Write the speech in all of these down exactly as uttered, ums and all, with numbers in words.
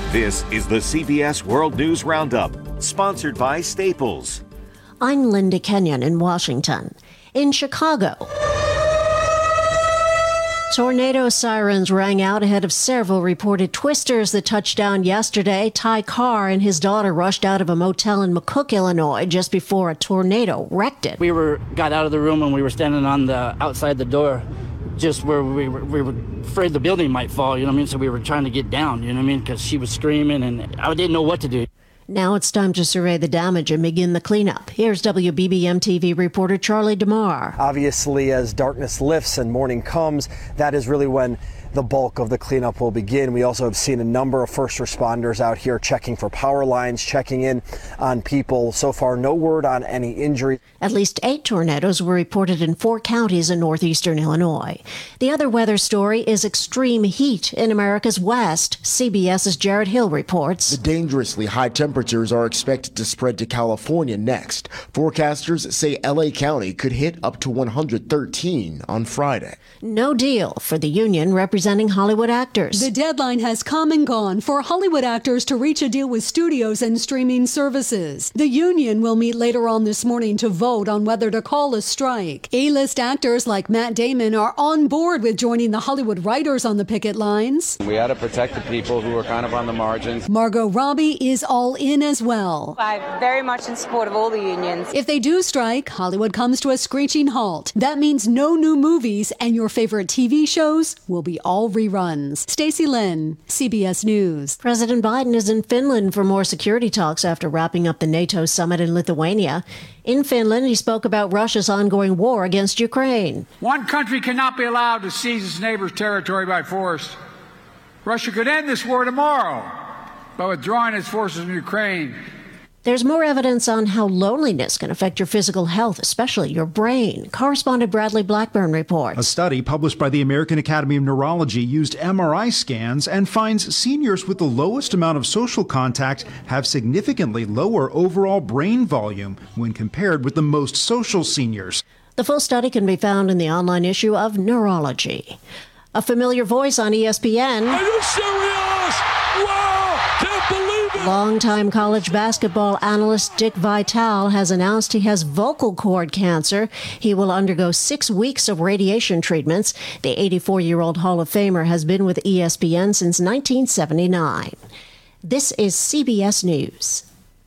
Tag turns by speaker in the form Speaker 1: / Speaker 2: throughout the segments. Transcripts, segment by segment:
Speaker 1: This is the C B S World News Roundup, sponsored by Staples.
Speaker 2: I'm Linda Kenyon in Washington. In Chicago, tornado sirens rang out ahead of several reported twisters that touched down yesterday. Ty Carr and his daughter rushed out of a motel in McCook, Illinois, just before a tornado wrecked it.
Speaker 3: We were got out of the room and we were standing on the outside the door, just where we were, we were afraid the building might fall, you know what I mean? So we were trying to get down, you know what I mean? Because she was screaming and I didn't know what to do.
Speaker 2: Now it's time to survey the damage and begin the cleanup. Here's W B B M T V reporter Charlie DeMar.
Speaker 4: Obviously, as darkness lifts and morning comes, that is really when the bulk of the cleanup will begin. We also have seen a number of first responders out here checking for power lines, checking in on people. So far, no word on any injuries.
Speaker 2: At least eight tornadoes were reported in four counties in northeastern Illinois. The other weather story is extreme heat in America's West. CBS's Jared Hill reports.
Speaker 5: The dangerously high temperatures are expected to spread to California next. Forecasters say L A County could hit up to one hundred thirteen on Friday.
Speaker 2: No deal for the union representing Hollywood actors.
Speaker 6: The deadline has come and gone for Hollywood actors to reach a deal with studios and streaming services. The union will meet later on this morning to vote on whether to call a strike. A-list actors like Matt Damon are on board with joining the Hollywood writers on the picket lines.
Speaker 7: We had to protect the people who are kind of on the margins.
Speaker 6: Margot Robbie is all in as well.
Speaker 8: I'm very much in support of all the unions.
Speaker 6: If they do strike, Hollywood comes to a screeching halt. That means no new movies, and your favorite T V shows will be all reruns. Stacey Lynn, C B S News.
Speaker 2: President Biden is in Finland for more security talks after wrapping up the NATO summit in Lithuania. In Finland, he spoke about Russia's ongoing war against Ukraine.
Speaker 9: One country cannot be allowed to seize its neighbor's territory by force. Russia could end this war tomorrow by withdrawing its forces from Ukraine.
Speaker 2: There's more evidence on how loneliness can affect your physical health, especially your brain. Correspondent Bradley Blackburn reports.
Speaker 10: A study published by the American Academy of Neurology used M R I scans and finds seniors with the lowest amount of social contact have significantly lower overall brain volume when compared with the most social seniors.
Speaker 2: The full study can be found in the online issue of Neurology. A familiar voice on E S P N.
Speaker 11: Are you serious? Wow! Can't believe it!
Speaker 2: Longtime college basketball analyst Dick Vitale has announced he has vocal cord cancer. He will undergo six weeks of radiation treatments. The eighty-four-year-old Hall of Famer has been with E S P N since nineteen seventy-nine. This is C B S News.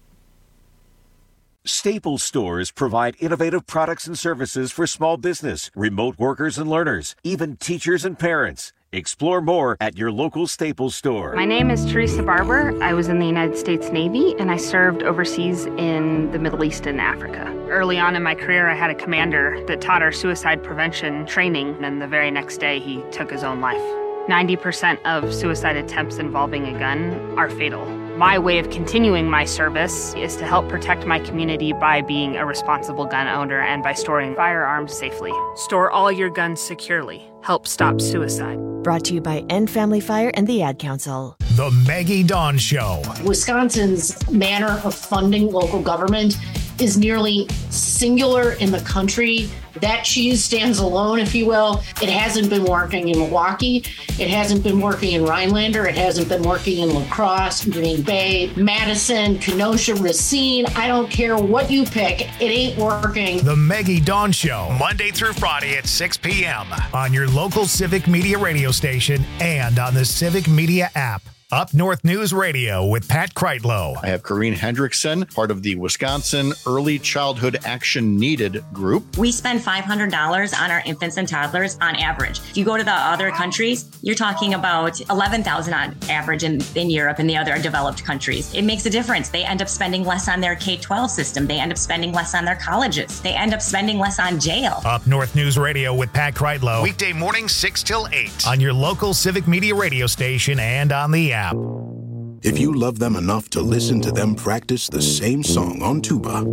Speaker 1: Staples stores provide innovative products and services for small business, remote workers and learners, even teachers and parents. Explore more at your local Staples store.
Speaker 12: My name is Teresa Barber. I was in the United States Navy, and I served overseas in the Middle East and Africa. Early on in my career, I had a commander that taught our suicide prevention training, and the very next day, he took his own life. ninety percent of suicide attempts involving a gun are fatal. My way of continuing my service is to help protect my community by being a responsible gun owner and by storing firearms safely. Store all your guns securely. Help stop suicide.
Speaker 13: Brought to you by End Family Fire and the Ad Council.
Speaker 14: The Maggie Dawn Show.
Speaker 15: Wisconsin's manner of funding local government is nearly singular in the country. That cheese stands alone, if you will. It hasn't been working in Milwaukee. It hasn't been working in Rhinelander. It hasn't been working in La Crosse, Green Bay, Madison, Kenosha, Racine. I don't care what you pick. It ain't working.
Speaker 14: The Maggie Dawn Show, Monday through Friday at six p.m. on your local Civic Media radio station and on the Civic Media app. Up North News Radio with Pat Kreitlow.
Speaker 16: I have Corrine Hendrickson, part of the Wisconsin Early Childhood Action Needed group.
Speaker 17: We spend five hundred dollars on our infants and toddlers on average. If you go to the other countries, you're talking about eleven thousand dollars on average in, in Europe and the other developed countries. It makes a difference. They end up spending less on their K twelve system. They end up spending less on their colleges. They end up spending less on jail.
Speaker 14: Up North News Radio with Pat Kreitlow. Weekday morning six till eight on your local Civic Media radio station and on the app.
Speaker 18: If you love them enough to listen to them practice the same song on tuba,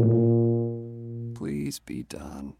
Speaker 19: please be done.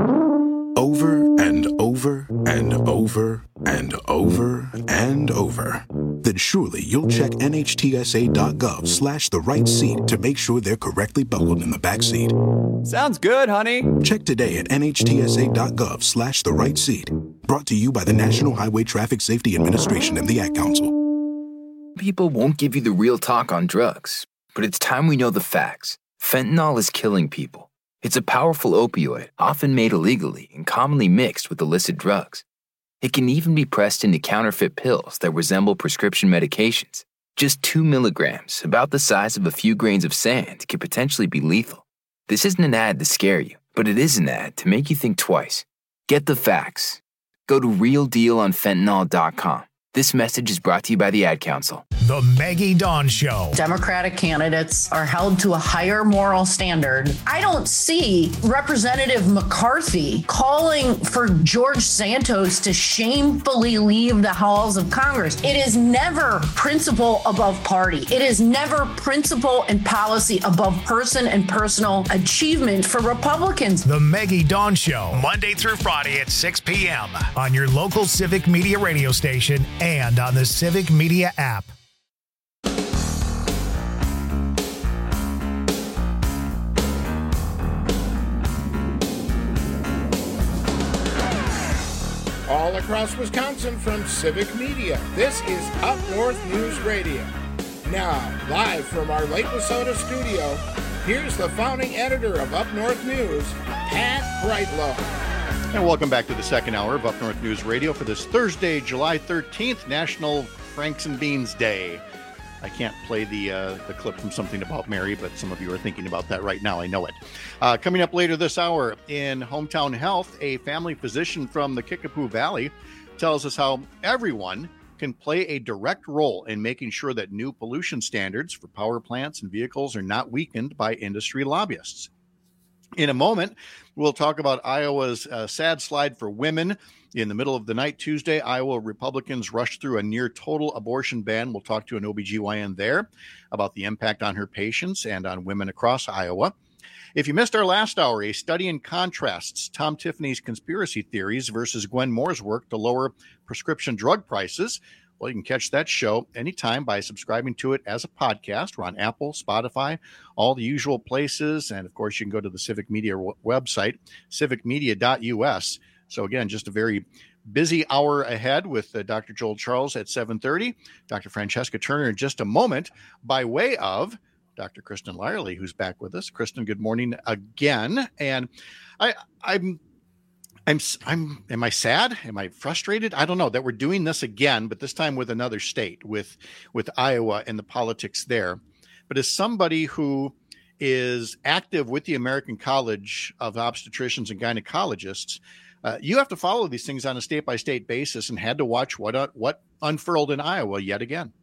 Speaker 18: Over and over and over and over and over, then surely you'll check nhtsa.gov slash the right seat to make sure they're correctly buckled in the back seat.
Speaker 19: Sounds good, honey.
Speaker 18: Check today at nhtsa.gov slash the right seat. Brought to you by the National Highway Traffic Safety Administration and the Ad Council.
Speaker 20: People won't give you the real talk on drugs, but it's time we know the facts. Fentanyl is killing people. It's a powerful opioid, often made illegally and commonly mixed with illicit drugs. It can even be pressed into counterfeit pills that resemble prescription medications. Just two milligrams, about the size of a few grains of sand, could potentially be lethal. This isn't an ad to scare you, but it is an ad to make you think twice. Get the facts. Go to real deal on fentanyl dot com. This message is brought to you by the Ad Council.
Speaker 14: The Maggie Dawn Show.
Speaker 15: Democratic candidates are held to a higher moral standard. I don't see Representative McCarthy calling for George Santos to shamefully leave the halls of Congress. It is never principle above party. It is never principle and policy above person and personal achievement for Republicans.
Speaker 14: The Maggie Dawn Show, Monday through Friday at six p.m. on your local Civic Media radio station and on the Civic Media app.
Speaker 21: All across Wisconsin from Civic Media, this is Up North News Radio. Now, live from our Lake Wissota studio, here's the founding editor of Up North News, Pat Brightlow.
Speaker 16: And welcome back to the second hour of Up North News Radio for this Thursday, July thirteenth, National Franks and Beans Day. I can't play the uh, the clip from Something About Mary, but some of you are thinking about that right now. I know it. Uh, coming up later this hour in Hometown Health, a family physician from the Kickapoo Valley tells us how everyone can play a direct role in making sure that new pollution standards for power plants and vehicles are not weakened by industry lobbyists. In a moment, we'll talk about Iowa's uh, sad slide for women. In the middle of the night Tuesday, Iowa Republicans rushed through a near total abortion ban. We'll talk to an O B G Y N there about the impact on her patients and on women across Iowa. If you missed our last hour, a study in contrasts Tom Tiffany's conspiracy theories versus Gwen Moore's work to lower prescription drug prices. Well, you can catch that show anytime by subscribing to it as a podcast. We're on Apple, Spotify, all the usual places. And, of course, you can go to the Civic Media w- website, civic media dot u s. So, again, just a very busy hour ahead with uh, Doctor Joel Charles at seven thirty, Doctor Francesca Turner in just a moment, by way of Doctor Kristen Lyerly, who's back with us. Kristen, good morning again. And I, I'm... I'm, I'm, am I sad? Am I frustrated? I don't know that we're doing this again, but this time with another state, with, with Iowa and the politics there. But as somebody who is active with the American College of Obstetricians and Gynecologists, uh, you have to follow these things on a state by state basis and had to watch what, uh, what unfurled in Iowa yet again.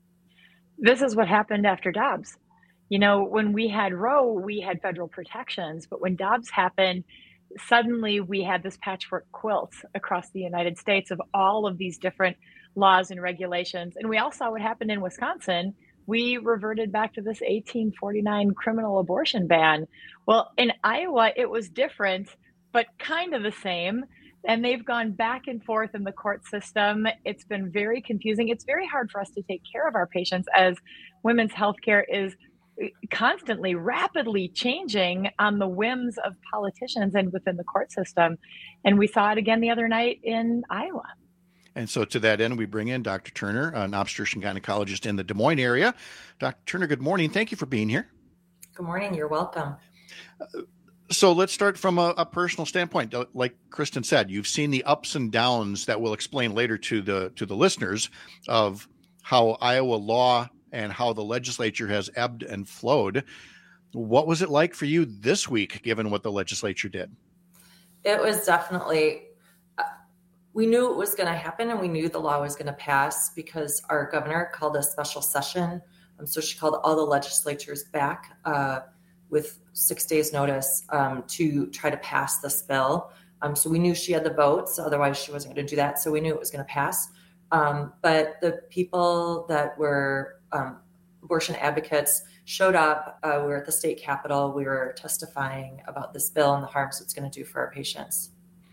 Speaker 22: This is what happened after Dobbs. You know, when we had Roe, we had federal protections, but when Dobbs happened, suddenly we had this patchwork quilt across the United States of all of these different laws and regulations. And we all saw what happened in Wisconsin. We reverted back to this eighteen forty-nine criminal abortion ban. Well, in Iowa, it was different, but kind of the same. And they've gone back and forth in the court system. It's been very confusing. It's very hard for us to take care of our patients as women's healthcare is constantly, rapidly changing on the whims of politicians and within the court system. And we saw it again the other night in Iowa.
Speaker 16: And so to that end, we bring in Doctor Turner, an obstetrician gynecologist in the Des Moines area. Doctor Turner, good morning. Thank you for being here.
Speaker 23: Good morning. You're welcome.
Speaker 16: Uh, so let's start from a, a personal standpoint. Like Kristen said, you've seen the ups and downs that we'll explain later to the to the listeners of how Iowa law and how the legislature has ebbed and flowed. What was it like for you this week, given what the legislature did?
Speaker 23: It was definitely, uh, we knew it was going to happen and we knew the law was going to pass because our governor called a special session. Um, so she called all the legislatures back uh, with six days notice um, to try to pass this bill. Um, so we knew she had the votes, otherwise she wasn't going to do that. So we knew it was going to pass. Um, but the people that were um, abortion advocates showed up. Uh, we were at the state capitol. We were testifying about this bill and the harms it's going to do for our patients.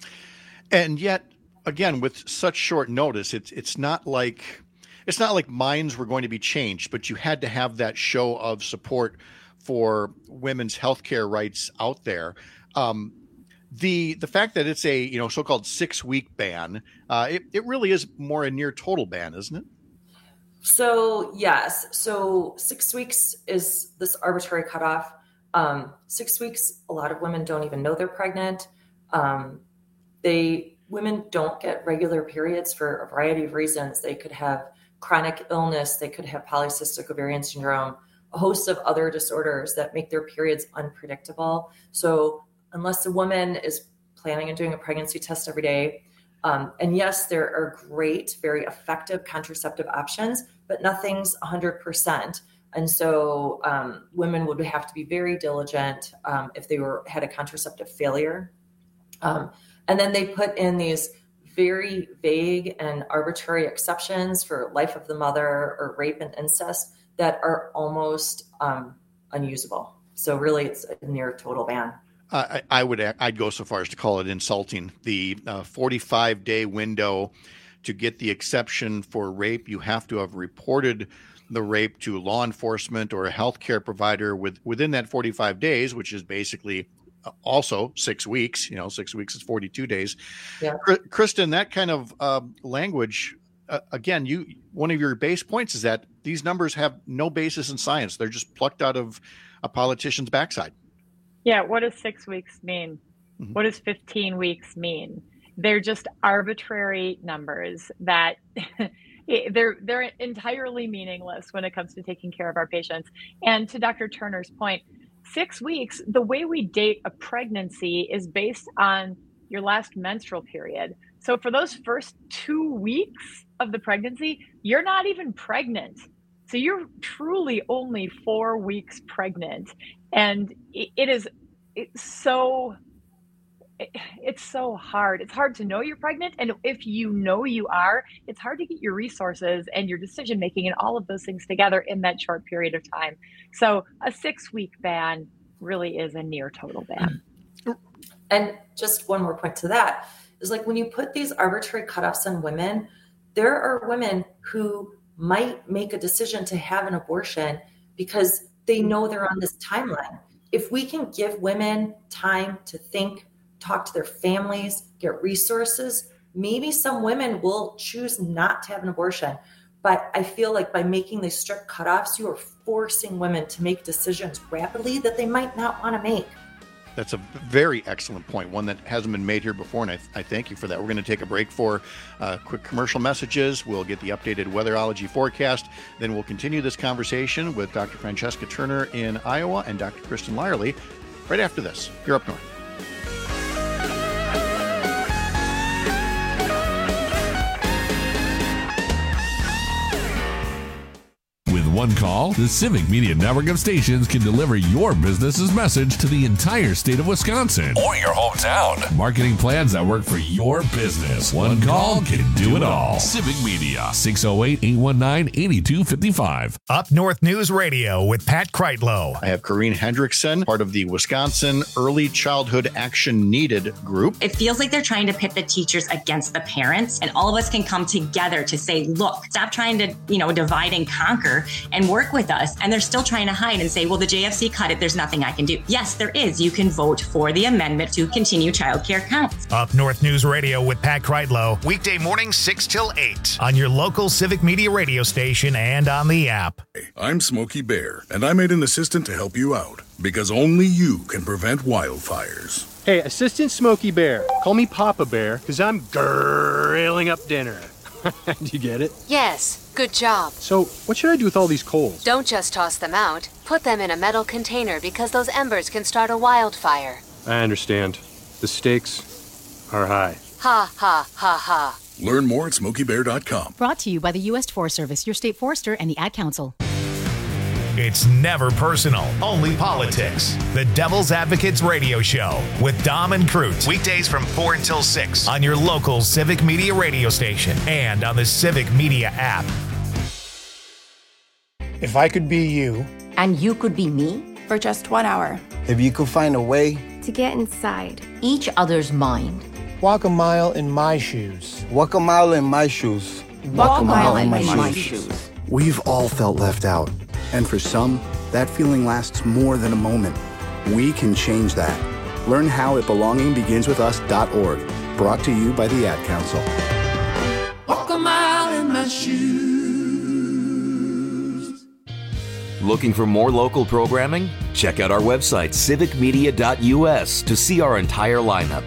Speaker 16: And yet, again, with such short notice, it's it's not like it's not like minds were going to be changed, but you had to have that show of support for women's healthcare rights out there. Um, The the fact that it's a you know so-called six-week ban, uh, it, it really is more a near total ban, isn't it?
Speaker 23: So yes, so six weeks is this arbitrary cutoff. Um, six weeks, a lot of women don't even know they're pregnant. Um, they women don't get regular periods for a variety of reasons. They could have chronic illness, they could have polycystic ovarian syndrome, a host of other disorders that make their periods unpredictable. So unless a woman is planning on doing a pregnancy test every day, um, and yes, there are great, very effective contraceptive options, but nothing's one hundred percent. And so um, women would have to be very diligent um, if they were had a contraceptive failure. Um, and then they put in these very vague and arbitrary exceptions for life of the mother or rape and incest that are almost um, unusable. So really, it's a near total ban.
Speaker 16: I, I would I'd go so far as to call it insulting. The uh, forty-five day window to get the exception for rape, you have to have reported the rape to law enforcement or a healthcare provider with, within that forty-five days, which is basically also six weeks. You know, six weeks is forty-two days.
Speaker 23: Yeah.
Speaker 16: Kristen, that kind of uh, language, uh, again, you one of your base points is that these numbers have no basis in science. They're just plucked out of a politician's backside.
Speaker 22: Yeah, what does six weeks mean? Mm-hmm. What does fifteen weeks mean? They're just arbitrary numbers that they're they're entirely meaningless when it comes to taking care of our patients. And to Doctor Turner's point, six weeks, the way we date a pregnancy is based on your last menstrual period. So for those first two weeks of the pregnancy, you're not even pregnant. So you're truly only four weeks pregnant. And it is it's so it's so hard. It's hard to know you're pregnant. And if you know you are, it's hard to get your resources and your decision making and all of those things together in that short period of time. So a six week ban really is a near total ban.
Speaker 23: And just one more point to that is, like, when you put these arbitrary cutoffs on women, there are women who might make a decision to have an abortion because they know they're on this timeline. If we can give women time to think, talk to their families, get resources, maybe some women will choose not to have an abortion. But I feel like by making these strict cutoffs, you are forcing women to make decisions rapidly that they might not want to make.
Speaker 16: That's a very excellent point, one that hasn't been made here before, and I, I thank you for that. We're going to take a break for uh, quick commercial messages. We'll get the updated weatherology forecast. Then we'll continue this conversation with Doctor Francesca Turner in Iowa and Doctor Kristen Lyerly right after this. You're Up North.
Speaker 11: One call, the Civic Media Network of stations can deliver your business's message to the entire state of Wisconsin or your hometown. Marketing plans that work for your business. One call can do it all. Civic Media, six oh eight, eight one nine, eight two five five.
Speaker 14: Up North News Radio with Pat Kreitlow.
Speaker 16: I have Corrine Hendrickson, part of the Wisconsin Early Childhood Action Needed group.
Speaker 17: It feels like they're trying to pit the teachers against the parents, and all of us can come together to say, look, stop trying to, you know, divide and conquer and work with us. And they're still trying to hide and say, well, the J F C cut it. There's nothing I can do. Yes, there is. You can vote for the amendment to continue childcare counts.
Speaker 14: Up North News Radio with Pat Kreitlow. Weekday mornings six till eight on your local Civic Media radio station and on the app.
Speaker 3: I'm Smokey Bear, and I made an assistant to help you out because only you can prevent wildfires.
Speaker 4: Hey, Assistant Smokey Bear. Call me Papa Bear because I'm grilling up dinner. Do you get it?
Speaker 5: Yes. Good job.
Speaker 4: So, what should I do with all these coals?
Speaker 5: Don't just toss them out. Put them in a metal container because those embers can start a wildfire.
Speaker 4: I understand. The stakes are high.
Speaker 5: Ha, ha, ha, ha.
Speaker 3: Learn more at smokey bear dot com.
Speaker 24: Brought to you by the U S Forest Service, your state forester, and the Ad Council.
Speaker 14: It's never personal, only politics. The Devil's Advocates Radio Show with Dom and Crute. Weekdays from four until six on your local Civic Media radio station and on the Civic Media app.
Speaker 25: If I could be you.
Speaker 26: And you could be me?
Speaker 27: For just one hour.
Speaker 25: If you could find a way.
Speaker 26: To get inside each other's mind.
Speaker 25: Walk a mile in my shoes.
Speaker 28: Walk a mile in my shoes.
Speaker 26: Walk, Walk a mile, mile in, in my, my shoes. shoes.
Speaker 29: We've all felt left out. And for some, that feeling lasts more than a moment. We can change that. Learn how at belonging begins with us dot org. Brought to you by the Ad Council.
Speaker 30: Walk a mile in my shoes.
Speaker 1: Looking for more local programming? Check out our website, civic media dot u s, to see our entire lineup.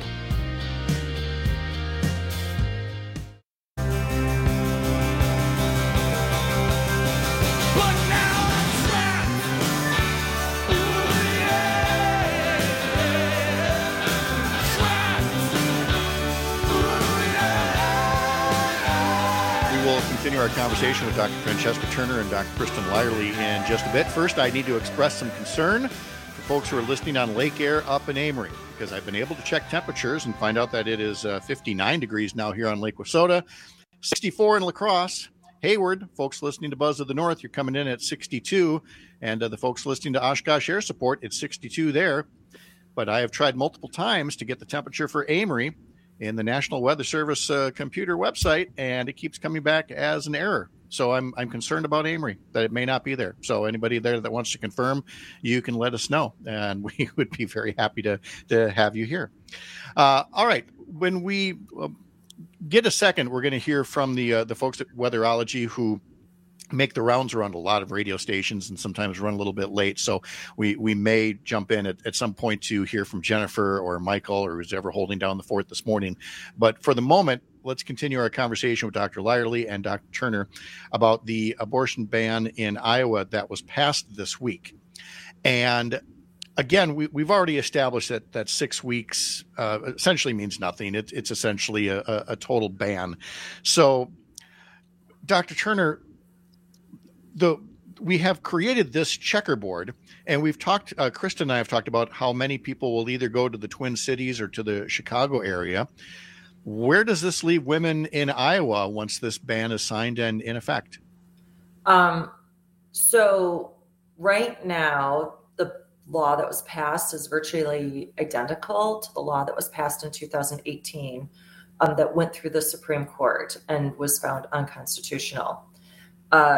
Speaker 16: Continue our conversation with Doctor Francesca Turner and Doctor Kristen Lyerly in just a bit. First, I need to express some concern for folks who are listening on Lake Air up in Amory, because I've been able to check temperatures and find out that it is uh, fifty-nine degrees now here on Lake Wissota, sixty-four in La Crosse. Hayward, folks listening to Buzz of the North, you're coming in at sixty-two, and uh, the folks listening to Oshkosh Air Support, it's sixty-two there. But I have tried multiple times to get the temperature for Amory in the National Weather Service uh, computer website, and it keeps coming back as an error. So I'm I'm concerned about Amory, that it may not be there. So anybody there that wants to confirm, you can let us know, and we would be very happy to, to have you here. Uh, all right. When we uh, get a second, we're going to hear from the uh, the folks at Weatherology who make the rounds around a lot of radio stations and sometimes run a little bit late. So we, we may jump in at, at some point to hear from Jennifer or Michael or who's ever holding down the fort this morning. But for the moment, let's continue our conversation with Doctor Lyerly and Doctor Turner about the abortion ban in Iowa that was passed this week. And again, we, we've already established that that six weeks uh, essentially means nothing. It, it's essentially a, a, a total ban. So Doctor Turner, The, we have created this checkerboard, and we've talked, uh, Kristen and I have talked about how many people will either go to the Twin Cities or to the Chicago area. Where does this leave women in Iowa once this ban is signed and in effect?
Speaker 23: Um, so right now, the law that was passed is virtually identical to the law that was passed in two thousand eighteen um, that went through the Supreme Court and was found unconstitutional. Uh,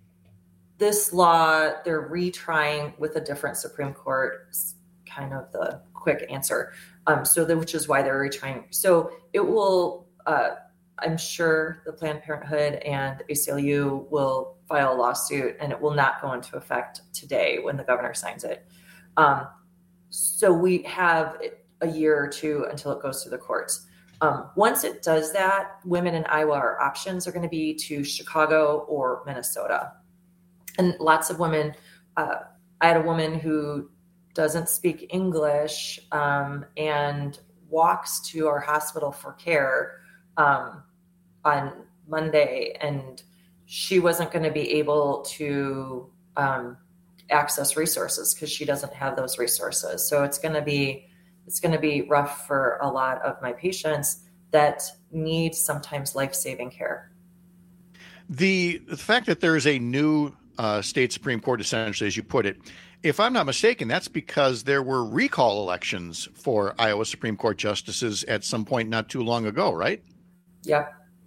Speaker 23: This law, they're retrying with a different Supreme Court, kind of the quick answer. Um, so, the, which is why they're retrying. So it will, uh, I'm sure the Planned Parenthood and A C L U will file a lawsuit, and it will not go into effect today when the governor signs it. Um, so we have a year or two until it goes to the courts. Um, once it does that, women in Iowa, our options are going to be to Chicago or Minnesota. And lots of women, uh, I had a woman who doesn't speak English um, and walks to our hospital for care um, on Monday, and she wasn't going to be able to um, access resources because she doesn't have those resources. So it's going to be it's going to be rough for a lot of my patients that need sometimes life-saving care.
Speaker 16: The, the fact that there is a new Uh, state Supreme Court, essentially, as you put it, if I'm not mistaken, that's because there were recall elections for Iowa Supreme Court justices at some point not too long ago, right?
Speaker 23: Yeah.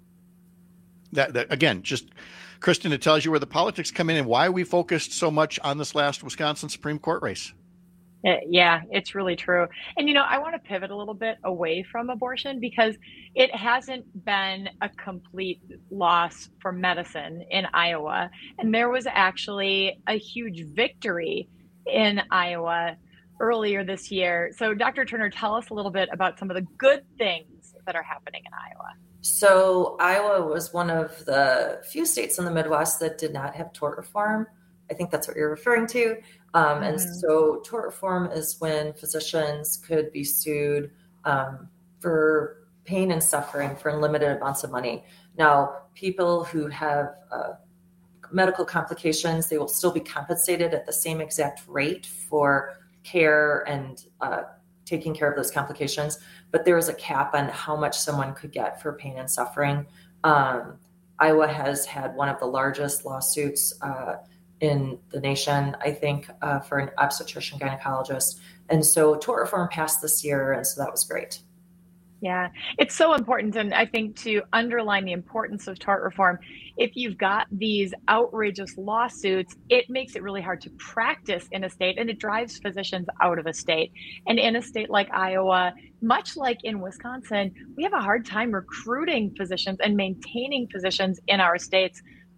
Speaker 16: That, that again, just Kristen, it tells you where the politics come in and why we focused so much on this last Wisconsin Supreme Court race.
Speaker 22: Yeah, it's really true. And, you know, I want to pivot a little bit away from abortion because it hasn't been a complete loss for medicine in Iowa. And there was actually a huge victory in Iowa earlier this year. So, Doctor Turner, tell us a little bit about some of the good things that are happening in Iowa.
Speaker 23: So, Iowa was one of the few states in the Midwest that did not have tort reform. I think that's what you're referring to. Um, mm-hmm. And so tort reform is when physicians could be sued um, for pain and suffering for unlimited amounts of money. Now, people who have uh, medical complications, they will still be compensated at the same exact rate for care and uh, taking care of those complications. But there is a cap on how much someone could get for pain and suffering. Um, Iowa has had one of the largest lawsuits uh, in the nation, I think, uh, for an obstetrician gynecologist. And so tort reform passed this year, and so that was great.
Speaker 22: Yeah, it's so important. And I think to underline the importance of tort reform, if you've got these outrageous lawsuits, it makes it really hard to practice in a state, and it drives physicians out of a state. And in a state like Iowa, much like in Wisconsin, we have a hard time recruiting physicians and maintaining physicians in our states.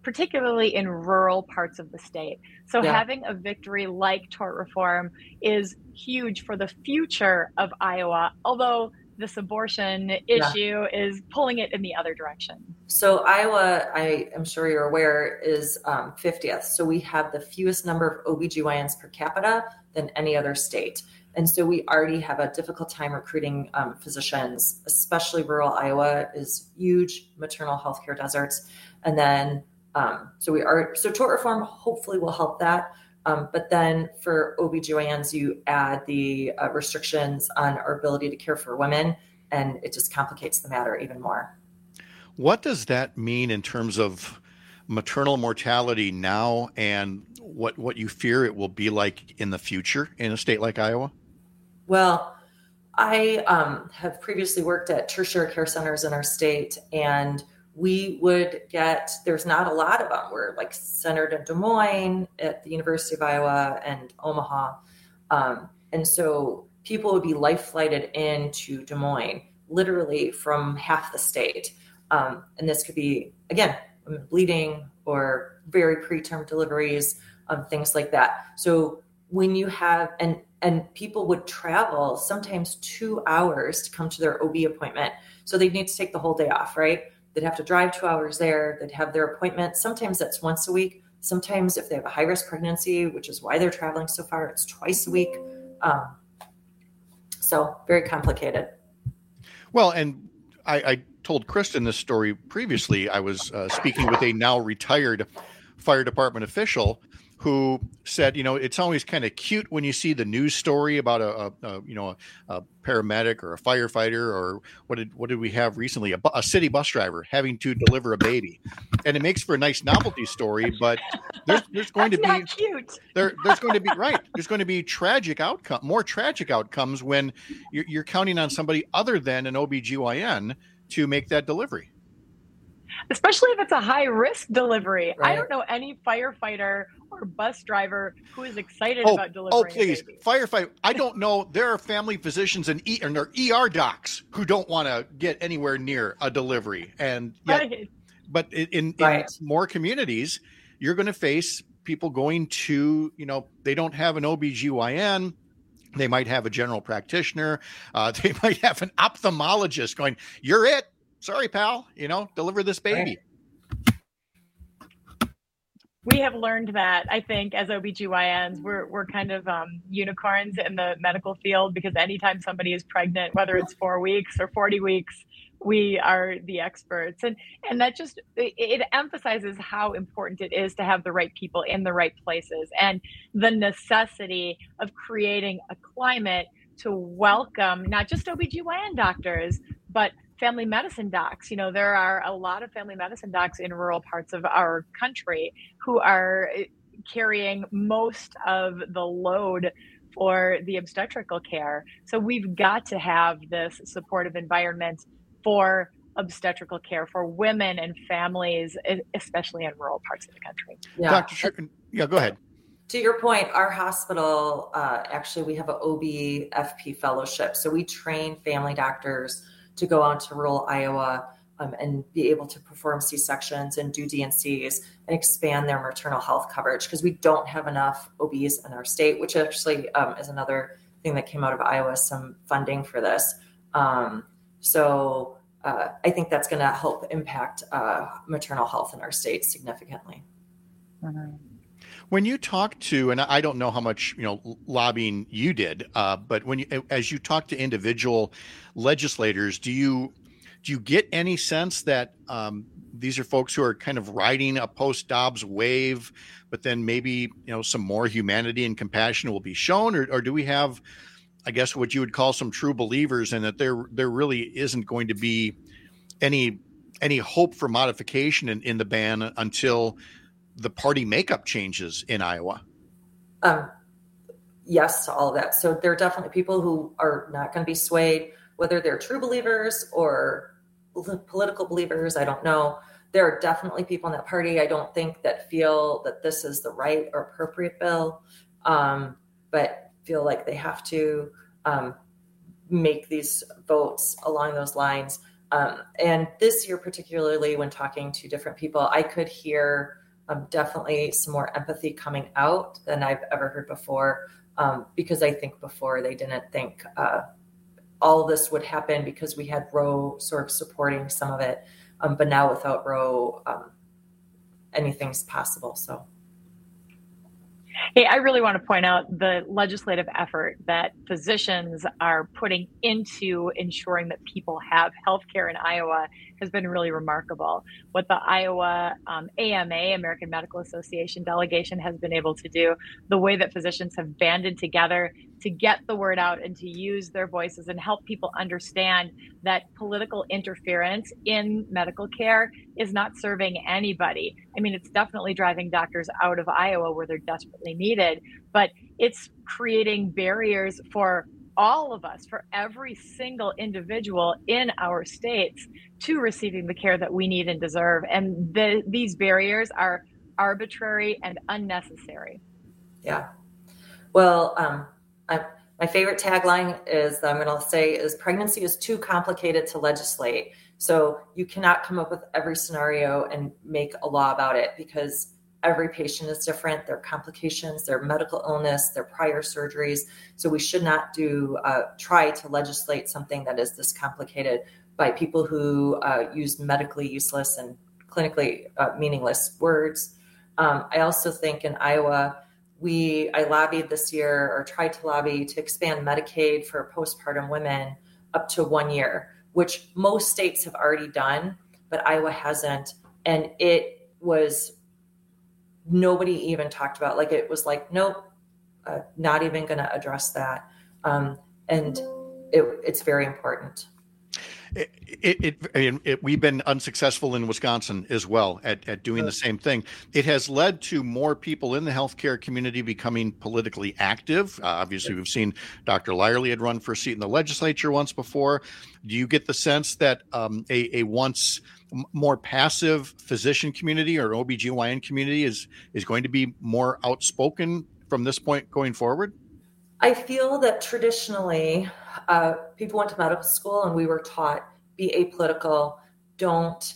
Speaker 22: particularly in rural parts of the state. So
Speaker 23: Yeah.
Speaker 22: having a victory like tort reform is huge for the future of Iowa, although this abortion
Speaker 23: Yeah.
Speaker 22: issue is pulling it in the other direction.
Speaker 23: So Iowa, I am sure you're aware, is um, fiftieth. So we have the fewest number of O B G Y Ns per capita than any other state. And so we already have a difficult time recruiting um, physicians, especially rural Iowa is huge maternal health care deserts. And then, um, so we are, so tort reform hopefully will help that. Um, but then for O B G Y Ns, you add the uh, restrictions on our ability to care for women, and it just complicates the matter even more.
Speaker 16: What does that mean in terms of maternal mortality now and what, what you fear it will be like in the future in a state like Iowa?
Speaker 23: Well, I um, have previously worked at tertiary care centers in our state, and we would get, there's not a lot of them. We're like centered in Des Moines at the University of Iowa and Omaha. Um, and so people would be life flighted into Des Moines, literally from half the state. Um, and this could be, again, bleeding or very preterm deliveries, um, things like that. So when you have, and, and people would travel sometimes two hours to come to their O B appointment. So they need to take the whole day off, right? They'd have to drive two hours there. They'd have their appointment. Sometimes that's once a week. Sometimes if they have a high-risk pregnancy, which is why they're traveling so far, it's twice a week. Um, so very complicated.
Speaker 16: Well, and I, I told Kristen this story previously. I was uh, speaking with a now retired fire department official who said, you know, it's always kind of cute when you see the news story about a, a, a you know, a, a paramedic or a firefighter, or what did what did we have recently? A, bu- a city bus driver having to deliver a baby, and it makes for a nice novelty story. But there's there's going to be
Speaker 22: Not cute.
Speaker 16: there there's going to be right there's going to be tragic outcome, more tragic outcomes when you're, you're counting on somebody other than an O B G Y N to make that delivery.
Speaker 22: Especially if it's a high risk delivery.
Speaker 23: Right.
Speaker 22: I don't know any firefighter or bus driver who is excited
Speaker 16: Oh,
Speaker 22: about delivering.
Speaker 16: oh, please,
Speaker 22: a baby.
Speaker 16: firefight. I don't know. There are family physicians and, e- and there are E R docs who don't want to get anywhere near a delivery. And yet,
Speaker 22: Right.
Speaker 16: but in, in,
Speaker 23: Right.
Speaker 16: in more communities, you're going to face people going to, you know, they don't have an O B G Y N. They might have a general practitioner. Uh, they might have an ophthalmologist going, you're it. Sorry, pal, you know, deliver this baby.
Speaker 22: We have learned that, I think, as O B G Y Ns, we're we're kind of um, unicorns in the medical field, because anytime somebody is pregnant, whether it's four weeks or forty weeks, we are the experts. And and that just, it, it emphasizes how important it is to have the right people in the right places, and the necessity of creating a climate to welcome not just O B G Y N doctors, but family medicine docs. You know, there are a lot of family medicine docs in rural parts of our country who are carrying most of the load for the obstetrical care. So we've got to have this supportive environment for obstetrical care for women and families, especially in rural parts of the country.
Speaker 23: Yeah.
Speaker 16: Doctor Sh- yeah, go ahead.
Speaker 23: To your point, our hospital, uh, actually, we have an O B F P fellowship. So we train family doctors to go out to rural Iowa um, and be able to perform C-sections and do D N Cs and expand their maternal health coverage, because we don't have enough O Bs in our state, which actually um, is another thing that came out of Iowa, some funding for this. Um, so uh, I think that's going to help impact uh, maternal health in our state significantly.
Speaker 22: Mm-hmm.
Speaker 16: When you talk to, and I don't know how much, you know, lobbying you did, uh, but when you, as you talk to individual legislators, do you, do you get any sense that um, these are folks who are kind of riding a post-Dobbs wave, but then maybe, you know, some more humanity and compassion will be shown, or, or do we have, I guess, what you would call some true believers in that there, there really isn't going to be any, any hope for modification in, in the ban until the party makeup changes in Iowa?
Speaker 23: Um, yes to all of that. So there are definitely people who are not going to be swayed, whether they're true believers or political believers. I don't know. There are definitely people in that party, I don't think, that feel that this is the right or appropriate bill, um, but feel like they have to um, make these votes along those lines. Um, and this year, particularly when talking to different people, I could hear um, definitely some more empathy coming out than I've ever heard before, um, because I think before they didn't think uh, all of this would happen because we had Roe sort of supporting some of it. Um, but now without Roe, um, anything's possible. So.
Speaker 22: Hey, I really want to point out the legislative effort that physicians are putting into ensuring that people have healthcare in Iowa has been really remarkable. What the Iowa um, A M A, American Medical Association delegation, has been able to do, the way that physicians have banded together to get the word out and to use their voices and help people understand that political interference in medical care is not serving anybody. I mean, it's definitely driving doctors out of Iowa where they're desperately needed, but it's creating barriers for all of us, for every single individual in our states to receiving the care that we need and deserve. And the, these barriers are arbitrary and unnecessary.
Speaker 23: Yeah. Well, um, I, my favorite tagline is that I'm going to say is pregnancy is too complicated to legislate. So you cannot come up with every scenario and make a law about it because every patient is different, their complications, their medical illness, their prior surgeries. So we should not do uh, try to legislate something that is this complicated by people who uh, use medically useless and clinically uh, meaningless words. Um, I also think in Iowa, we I lobbied this year or tried to lobby to expand Medicaid for postpartum women up to one year, which most states have already done, but Iowa hasn't. And it was nobody even talked about, like, it was like, nope, uh, not even going to address that. Um, and it, it's very important.
Speaker 16: It, it, it, it, we've been unsuccessful in Wisconsin as well at, at doing the same thing. It has led to more people in the healthcare community becoming politically active. Uh, obviously, we've seen Doctor Lyerly had run for a seat in the legislature once before. Do you get the sense that um, a, a once more passive physician community or O B G Y N community is, is going to be more outspoken from this point going forward?
Speaker 23: I feel that traditionally uh, people went to medical school and we were taught be apolitical, don't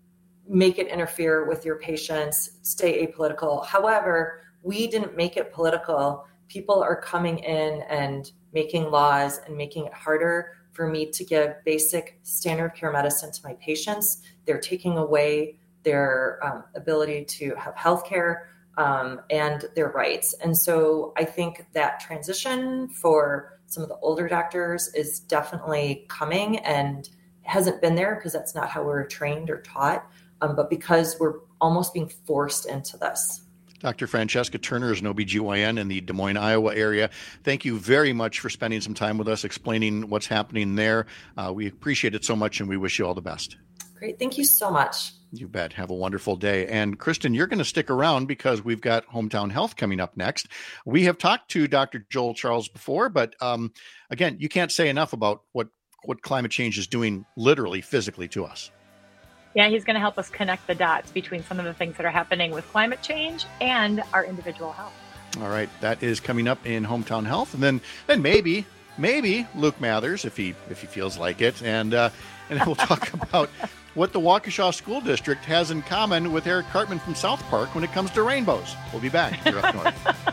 Speaker 23: make it interfere with your patients, stay apolitical. However, we didn't make it political. People are coming in and making laws and making it harder for me to give basic standard of care medicine to my patients. They're taking away their um, ability to have healthcare um, and their rights. And so I think that transition for some of the older doctors is definitely coming and hasn't been there because that's not how we're trained or taught, um, but because we're almost being forced into this.
Speaker 16: Doctor Francesca Turner is an O B G Y N in the Des Moines, Iowa area. Thank you very much for spending some time with us, explaining what's happening there. Uh, we appreciate it so much, and we wish you all the best.
Speaker 23: Great. Thank you so much.
Speaker 16: You bet. Have a wonderful day. And Kristen, you're going to stick around because we've got Hometown Health coming up next. We have talked to Doctor Joel Charles before, but um, again, you can't say enough about what, what climate change is doing literally, physically to us.
Speaker 22: Yeah, he's going to help us connect the dots between some of the things that are happening with climate change and our individual health.
Speaker 16: All right. That is coming up in Hometown Health. And then then maybe, maybe Luke Mathers, if he if he feels like it. And, uh, and then we'll talk about what the Waukesha School District has in common with Eric Cartman from South Park when it comes to rainbows. We'll be back here up north.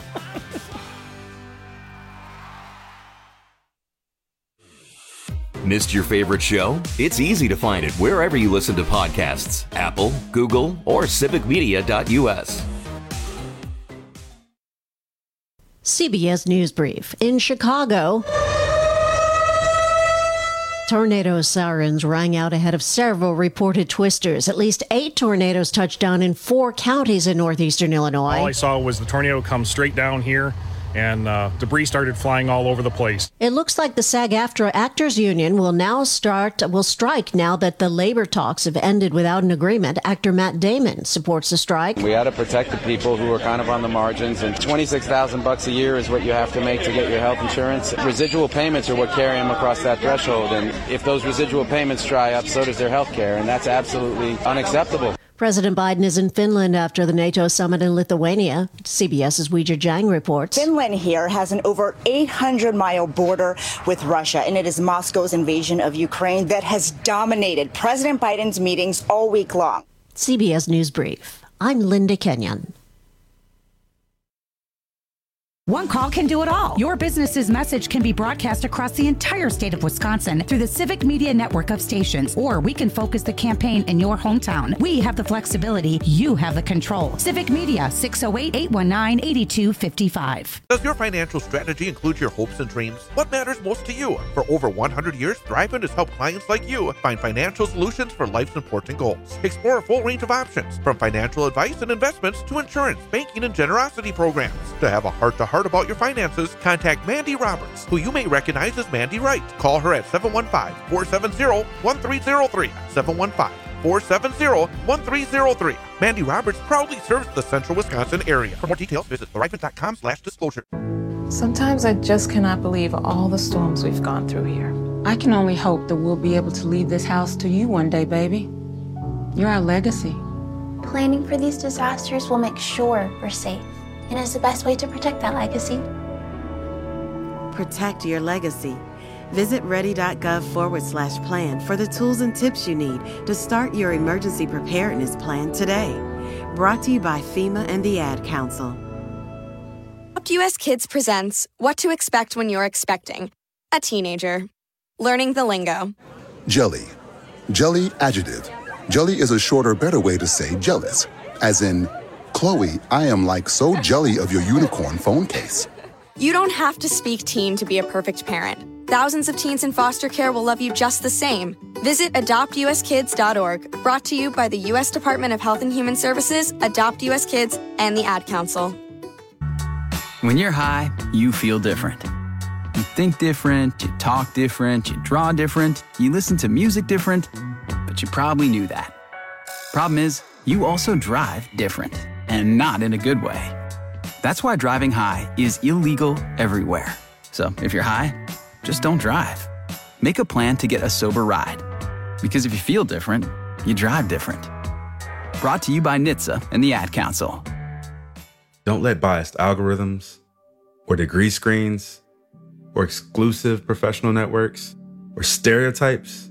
Speaker 1: Missed your favorite show? It's easy to find it wherever you listen to podcasts. Apple, Google, or civic media dot U S.
Speaker 2: C B S News Brief. In Chicago, tornado sirens rang out ahead of several reported twisters. At least eight tornadoes touched down in four counties in northeastern Illinois.
Speaker 6: All I saw was the tornado come straight down here, and uh, debris started flying all over the place.
Speaker 2: It looks like the SAG-AFTRA Actors Union will now start, will strike now that the labor talks have ended without an agreement. Actor Matt Damon supports the strike.
Speaker 7: We ought to protect the people who are kind of on the margins, and twenty-six thousand bucks a year is what you have to make to get your health insurance. Residual payments are what carry them across that threshold, and if those residual payments dry up, so does their health care, and that's absolutely unacceptable.
Speaker 2: President Biden is in Finland after the NATO summit in Lithuania. CBS's Weijia Jiang reports.
Speaker 8: Finland here has an over eight hundred mile border with Russia, and it is Moscow's invasion of Ukraine that has dominated President Biden's meetings all week long.
Speaker 2: C B S News Brief. I'm Linda Kenyon.
Speaker 24: One call can do it all. Your business's message can be broadcast across the entire state of Wisconsin through the Civic Media network of stations, or we can focus the campaign in your hometown. We have the flexibility. You have the control. Civic Media, six oh eight, eight one nine, eight two five five.
Speaker 9: Does your financial strategy include your hopes and dreams? What matters most to you? For over one hundred years, Thriveant has helped clients like you find financial solutions for life's important goals. Explore a full range of options, from financial advice and investments to insurance, banking, and generosity programs. To have a heart-to-heart about your finances, contact Mandy Roberts, who you may recognize as Mandy Wright. Call her at seven one five, four seven zero, one three zero three, seven one five, four seven zero, one three zero three. Mandy Roberts proudly serves the central Wisconsin area. For more details, visit thrivent.com slash disclosure.
Speaker 10: Sometimes I just cannot believe all the storms we've gone through here.
Speaker 12: I can only hope that we'll be able to leave this house to you one day, baby. You're our legacy.
Speaker 13: Planning for these disasters will make sure we're safe, and is the best way to protect that legacy.
Speaker 18: Protect your legacy. Visit ready.gov forward slash plan for the tools and tips you need to start your emergency preparedness plan today. Brought to you by FEMA and the Ad Council.
Speaker 19: Adopt U S Kids presents What to Expect When You're Expecting a Teenager. Learning the lingo.
Speaker 20: Jelly. Jelly adjective. Jelly is a shorter, better way to say jealous. As in, Chloe, I am like so jelly of your unicorn phone case.
Speaker 19: You don't have to speak teen to be a perfect parent. Thousands of teens in foster care will love you just the same. Visit adopt u s kids dot org. Brought to you by the U S Department of Health and Human Services, Adopt U S Kids, and the Ad Council.
Speaker 27: When you're high, you feel different. You think different, you talk different, you draw different, you listen to music different, but you probably knew that. Problem is, you also drive different, and not in a good way. That's why driving high is illegal everywhere. So if you're high, just don't drive. Make a plan to get a sober ride. Because if you feel different, you drive different. Brought to you by N H T S A and the Ad Council.
Speaker 30: Don't let biased algorithms, or degree screens, or exclusive professional networks, or stereotypes.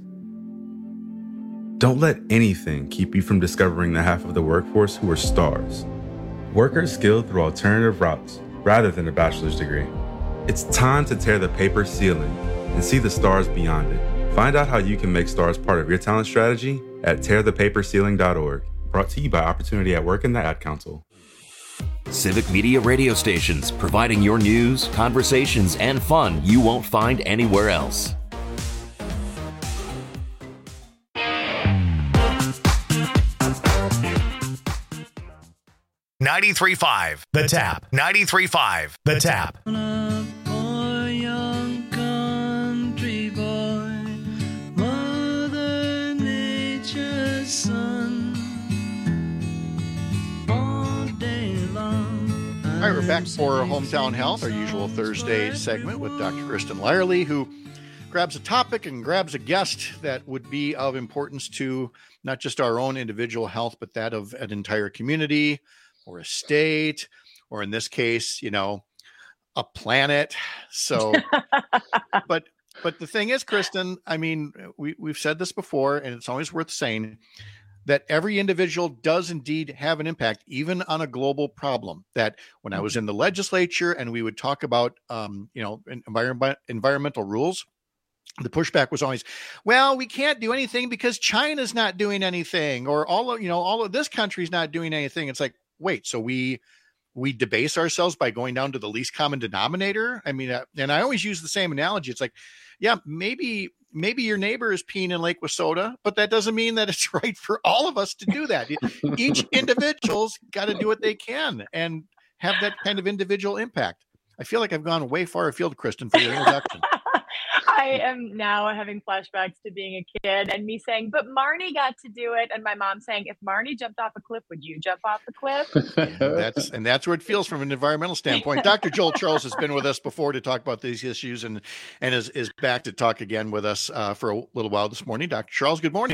Speaker 30: Don't let anything keep you from discovering the half of the workforce who are stars. Workers skilled through alternative routes rather than a bachelor's degree. It's time to tear the paper ceiling and see the stars beyond it. Find out how you can make stars part of your talent strategy at tear the paper ceiling dot org. Brought to you by Opportunity at Work and the Ad Council.
Speaker 1: Civic Media radio stations, providing your news, conversations, and fun you won't find anywhere else.
Speaker 14: ninety-three point five The Tap. ninety-three point five The Tap.
Speaker 16: All right, we're back for Hometown Health, our usual Thursday segment with Doctor Kristen Lyerly, who grabs a topic and grabs a guest that would be of importance to not just our own individual health, but that of an entire community or a state, or in this case, you know, a planet. So, but but the thing is, Kristen, I mean, we, we've said this before, and it's always worth saying, that every individual does indeed have an impact, even on a global problem. That when I was in the legislature and we would talk about, um, you know, environment, environmental rules, the pushback was always, well, we can't do anything because China's not doing anything, or all of, you know, all of this country's not doing anything. It's like, wait, so we we debase ourselves by going down to the least common denominator? I mean, uh, and I always use the same analogy. It's like, yeah, maybe maybe your neighbor is peeing in Lake Wissota, but that doesn't mean that it's right for all of us to do that. Each individual's got to do what they can and have that kind of individual impact. I feel like I've gone way far afield, Kristen, for your introduction.
Speaker 22: I am now having flashbacks to being a kid and me saying, but Marnie got to do it. And my mom saying, if Marnie jumped off a cliff, would you jump off the cliff?
Speaker 16: that's And that's where it feels from an environmental standpoint. Doctor Joel Charles has been with us before to talk about these issues and, and is, is back to talk again with us uh, for a little while this morning. Doctor Charles, good morning.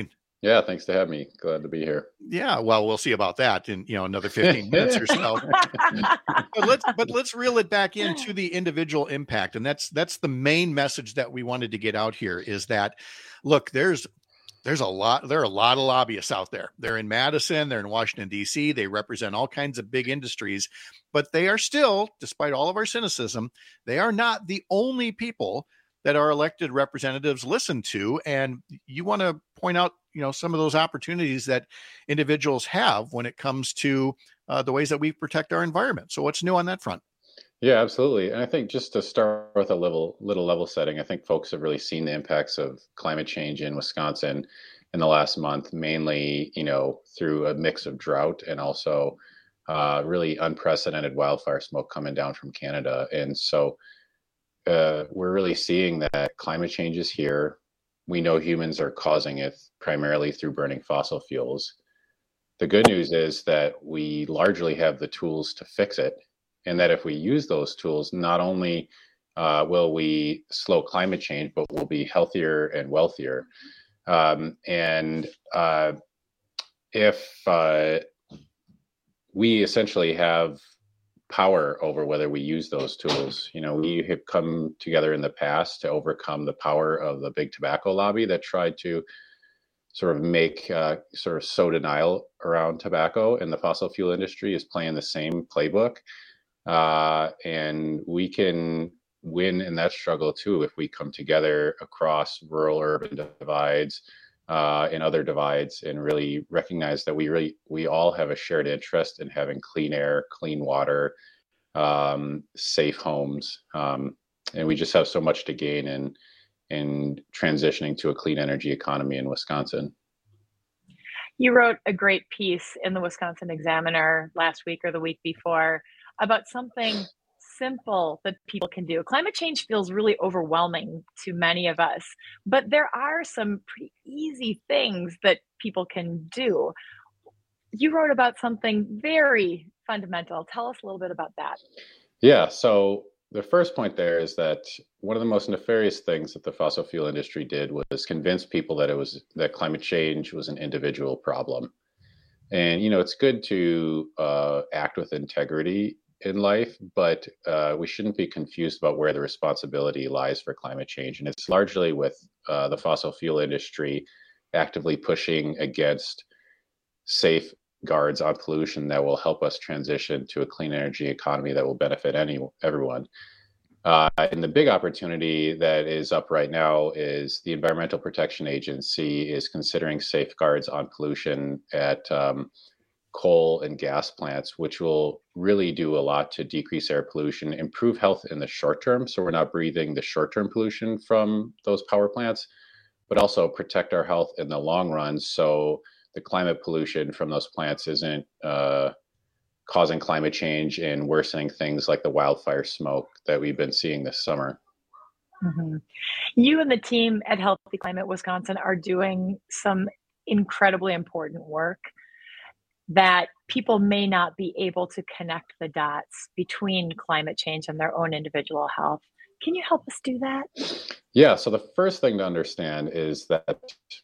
Speaker 3: Yeah, thanks to have me. Glad to be here.
Speaker 16: Yeah, well, we'll see about that in you know another fifteen minutes or so. but let's but let's reel it back into the individual impact, and that's that's the main message that we wanted to get out here. Is that look, there's there's a lot there are a lot of lobbyists out there. They're in Madison, they're in Washington D C. They represent all kinds of big industries, but they are still, despite all of our cynicism, they are not the only people that our elected representatives listen to. And you want to point out, you know, some of those opportunities that individuals have when it comes to uh, the ways that we protect our environment. So what's new on that front?
Speaker 3: Yeah, absolutely. And I think just to start with a little, little level setting, I think folks have really seen the impacts of climate change in Wisconsin in the last month, mainly, you know, through a mix of drought and also uh, really unprecedented wildfire smoke coming down from Canada. And so Uh, we're really seeing that climate change is here. We know humans are causing it primarily through burning fossil fuels. The good news is that we largely have the tools to fix it, and that if we use those tools, not only uh, will we slow climate change, but we'll be healthier and wealthier. Um, and uh, if uh, we essentially have power over whether we use those tools. You know, we have come together in the past to overcome the power of the big tobacco lobby that tried to sort of make uh, sort of sow denial around tobacco, and the fossil fuel industry is playing the same playbook. Uh, and we can win in that struggle too if we come together across rural urban divides uh, and other divides, and really recognize that we really we all have a shared interest in having clean air, clean water, um, safe homes, um, and we just have so much to gain in in transitioning to a clean energy economy in Wisconsin.
Speaker 22: You wrote a great piece in the Wisconsin Examiner last week or the week before about something simple that people can do. Climate change feels really overwhelming to many of us, but there are some pretty easy things that people can do. You wrote about something very fundamental. Tell us a little bit about that.
Speaker 3: Yeah, so the first point there is that one of the most nefarious things that the fossil fuel industry did was convince people that it was that climate change was an individual problem. And, you know, it's good to uh, act with integrity in life, but uh, we shouldn't be confused about where the responsibility lies for climate change. And it's largely with uh, the fossil fuel industry actively pushing against safeguards on pollution that will help us transition to a clean energy economy that will benefit any everyone. Uh, and the big opportunity that is up right now is the Environmental Protection Agency is considering safeguards on pollution at um, coal and gas plants, which will really do a lot to decrease air pollution, improve health in the short term, so we're not breathing the short-term pollution from those power plants, but also protect our health in the long run, so the climate pollution from those plants isn't uh, causing climate change and worsening things like the wildfire smoke that we've been seeing this summer.
Speaker 22: Mm-hmm. You and the team at Healthy Climate Wisconsin are doing some incredibly important work that people may not be able to connect the dots between climate change and their own individual health. Can you help us do that?
Speaker 3: Yeah, so the first thing to understand is that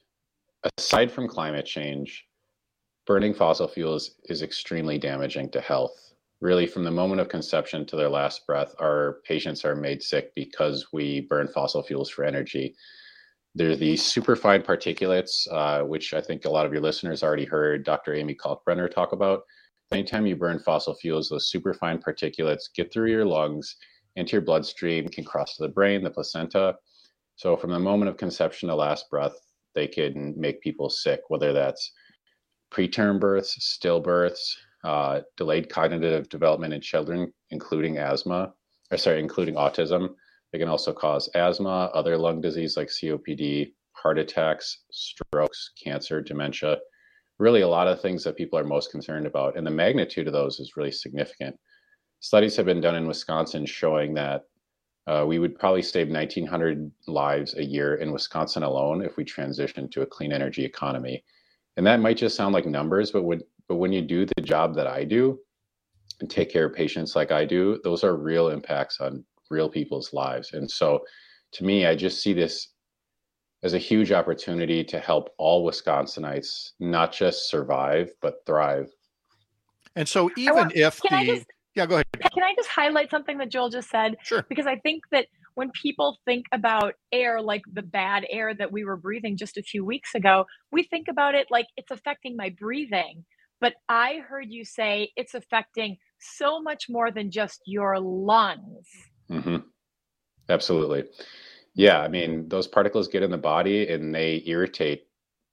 Speaker 3: aside from climate change, burning fossil fuels is extremely damaging to health. Really, from the moment of conception to their last breath, our patients are made sick because we burn fossil fuels for energy. There's these superfine particulates, uh, which I think a lot of your listeners already heard Doctor Amy Kalkbrenner talk about. Anytime you burn fossil fuels, those superfine particulates get through your lungs, into your bloodstream, can cross to the brain, the placenta. So from the moment of conception to last breath, they can make people sick, whether that's preterm births, stillbirths, uh, delayed cognitive development in children, including asthma, or sorry, including autism. They can also cause asthma, other lung disease like C O P D, heart attacks, strokes, cancer, dementia, really a lot of things that people are most concerned about. And the magnitude of those is really significant. Studies have been done in Wisconsin showing that uh, we would probably save nineteen hundred lives a year in Wisconsin alone if we transition to a clean energy economy. And that might just sound like numbers, but when, but when you do the job that I do and take care of patients like I do, those are real impacts on real people's lives. And so to me, I just see this as a huge opportunity to help all Wisconsinites not just survive, but thrive.
Speaker 16: And so even
Speaker 22: want,
Speaker 16: if the,
Speaker 22: I just,
Speaker 16: yeah, go ahead.
Speaker 22: Can I just highlight something that Joel just said?
Speaker 16: Sure.
Speaker 22: Because I think that when people think about air, like the bad air that we were breathing just a few weeks ago, we think about it like it's affecting my breathing. But I heard you say it's affecting so much more than just your lungs.
Speaker 3: Mm-hmm. Absolutely. Yeah. I mean, those particles get in the body and they irritate.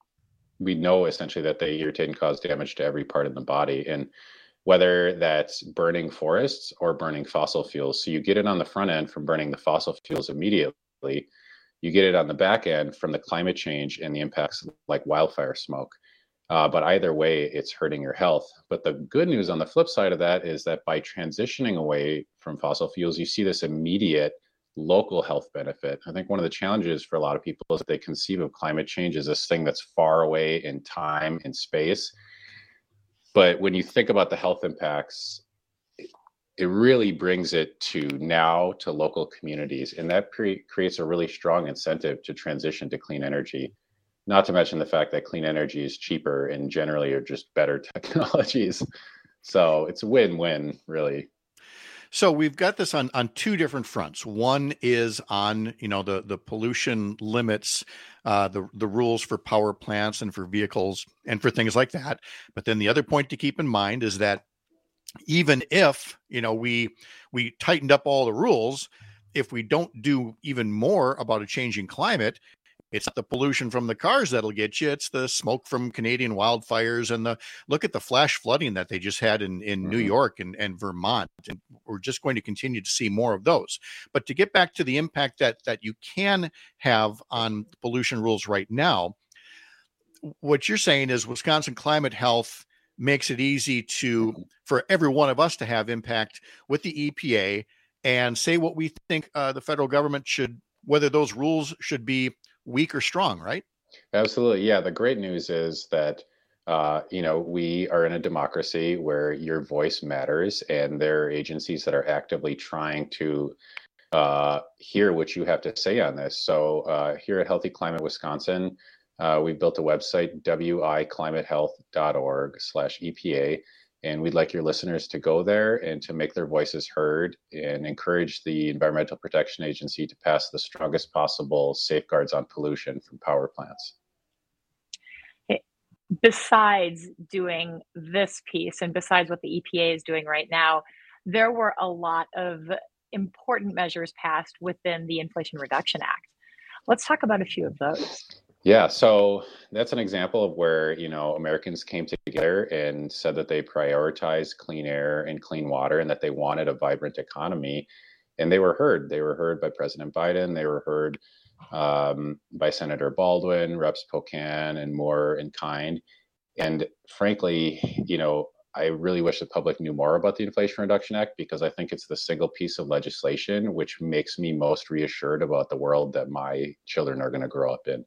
Speaker 3: We know essentially that they irritate and cause damage to every part of the body. And whether that's burning forests or burning fossil fuels. So you get it on the front end from burning the fossil fuels immediately. You get it on the back end from the climate change and the impacts like wildfire smoke. Uh, but either way, it's hurting your health. But the good news on the flip side of that is that by transitioning away from fossil fuels, you see this immediate local health benefit. I think one of the challenges for a lot of people is that they conceive of climate change as this thing that's far away in time and space. But when you think about the health impacts, it really brings it to now to local communities. And that pre- creates a really strong incentive to transition to clean energy. Not to mention the fact that clean energy is cheaper and generally are just better technologies. So it's a win-win, really.
Speaker 16: So we've got this on, on two different fronts. One is on, you know, the, the pollution limits, uh, the, the rules for power plants and for vehicles and for things like that. But then the other point to keep in mind is that even if, you know, we we tightened up all the rules, if we don't do even more about a changing climate, it's not the pollution from the cars that'll get you. It's the smoke from Canadian wildfires and the look at the flash flooding that they just had in, in mm-hmm. New York and, and Vermont. And we're just going to continue to see more of those. But to get back to the impact that that you can have on pollution rules right now, what you're saying is Wisconsin Climate Health makes it easy to for every one of us to have impact with the E P A and say what we think uh, the federal government should, whether those rules should be weak or strong, right?
Speaker 3: Absolutely. Yeah. The great news is that, uh, you know, we are in a democracy where your voice matters, and there are agencies that are actively trying to uh, hear what you have to say on this. So uh, here at Healthy Climate Wisconsin, uh, we built a website, w i climate health dot org slash E P A. And we'd like your listeners to go there and to make their voices heard and encourage the Environmental Protection Agency to pass the strongest possible safeguards on pollution from power plants.
Speaker 22: Besides doing this piece and besides what the E P A is doing right now, there were a lot of important measures passed within the Inflation Reduction Act. Let's talk about a few of those.
Speaker 3: Yeah, so that's an example of where, you know, Americans came together and said that they prioritize clean air and clean water and that they wanted a vibrant economy. And they were heard. They were heard by President Biden. They were heard um, by Senator Baldwin, Reps Pocan, and Moore in kind. And frankly, you know, I really wish the public knew more about the Inflation Reduction Act, because I think it's the single piece of legislation which makes me most reassured about the world that my children are going to grow up in.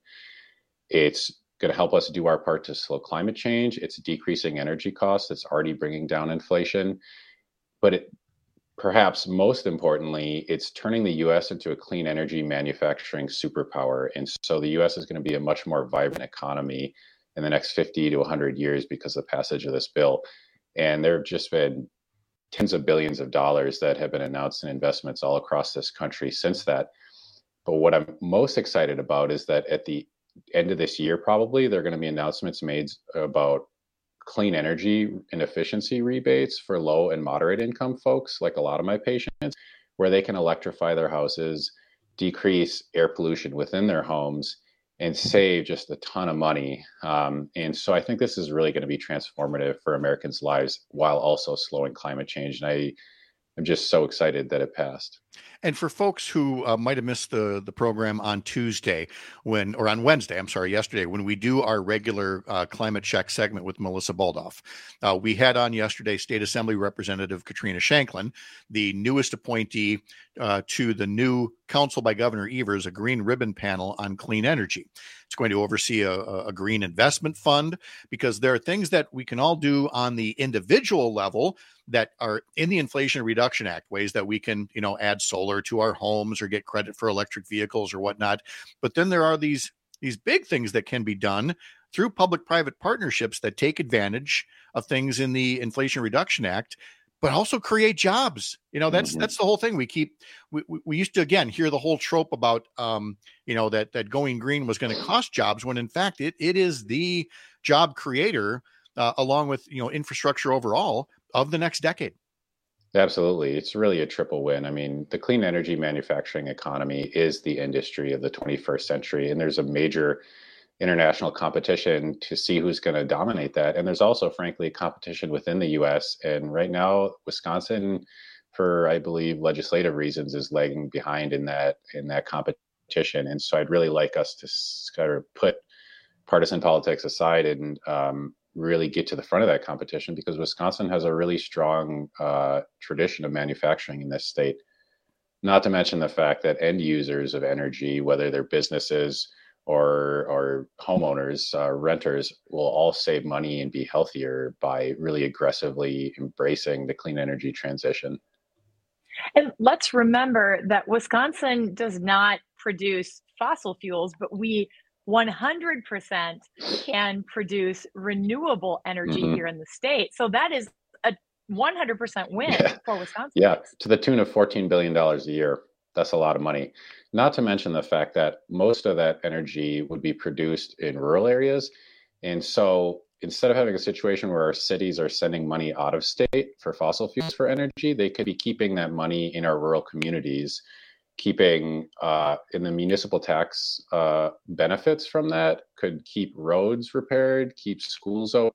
Speaker 3: It's going to help us do our part to slow climate change. It's decreasing energy costs. It's already bringing down inflation. But it, perhaps most importantly, it's turning the U S into a clean energy manufacturing superpower. And so the U S is going to be a much more vibrant economy in the next fifty to one hundred years because of the passage of this bill. And there have just been tens of billions of dollars that have been announced in investments all across this country since that. But what I'm most excited about is that at the end of this year, probably, there are going to be announcements made about clean energy and efficiency rebates for low and moderate income folks, like a lot of my patients, where they can electrify their houses, decrease air pollution within their homes, and save just a ton of money. Um, and so I think this is really going to be transformative for Americans' lives while also slowing climate change. And I am just so excited that it passed.
Speaker 16: And for folks who uh, might have missed the, the program on Tuesday when, or on Wednesday, I'm sorry, yesterday, when we do our regular uh, climate check segment with Melissa Baldoff, uh, we had on yesterday State Assembly Representative Katrina Shanklin, the newest appointee uh, to the new Council by Governor Evers, a green ribbon panel on clean energy. It's going to oversee a, a green investment fund, because there are things that we can all do on the individual level that are in the Inflation Reduction Act, ways that we can, you know, add solar to our homes or get credit for electric vehicles or whatnot. But then there are these these big things that can be done through public-private partnerships that take advantage of things in the Inflation Reduction Act, but also create jobs. You know, that's, mm-hmm. that's the whole thing. We keep, we, we used to, again, hear the whole trope about, um, you know, that, that going green was going to cost jobs, when in fact it, it is the job creator, uh, along with, you know, infrastructure overall of the next decade.
Speaker 3: Absolutely. It's really a triple win. I mean, the clean energy manufacturing economy is the industry of the twenty-first century, and there's a major international competition to see who's going to dominate that. And there's also, frankly, competition within the U S. And right now, Wisconsin, for, I believe, legislative reasons, is lagging behind in that in that competition. And so I'd really like us to kind of put partisan politics aside and um, really get to the front of that competition, because Wisconsin has a really strong uh, tradition of manufacturing in this state. Not to mention the fact that end users of energy, whether they're businesses or or homeowners, uh, renters, will all save money and be healthier by really aggressively embracing the clean energy transition.
Speaker 22: And let's remember that Wisconsin does not produce fossil fuels, but we one hundred percent can produce renewable energy mm-hmm. here in the state. So that is a one hundred percent win
Speaker 3: yeah.
Speaker 22: for Wisconsin.
Speaker 3: Yeah, to the tune of fourteen billion dollars a year. That's a lot of money. Not to mention the fact that most of that energy would be produced in rural areas. And so instead of having a situation where our cities are sending money out of state for fossil fuels for energy, they could be keeping that money in our rural communities, keeping uh, in the municipal tax uh, benefits from that, could keep roads repaired, keep schools open.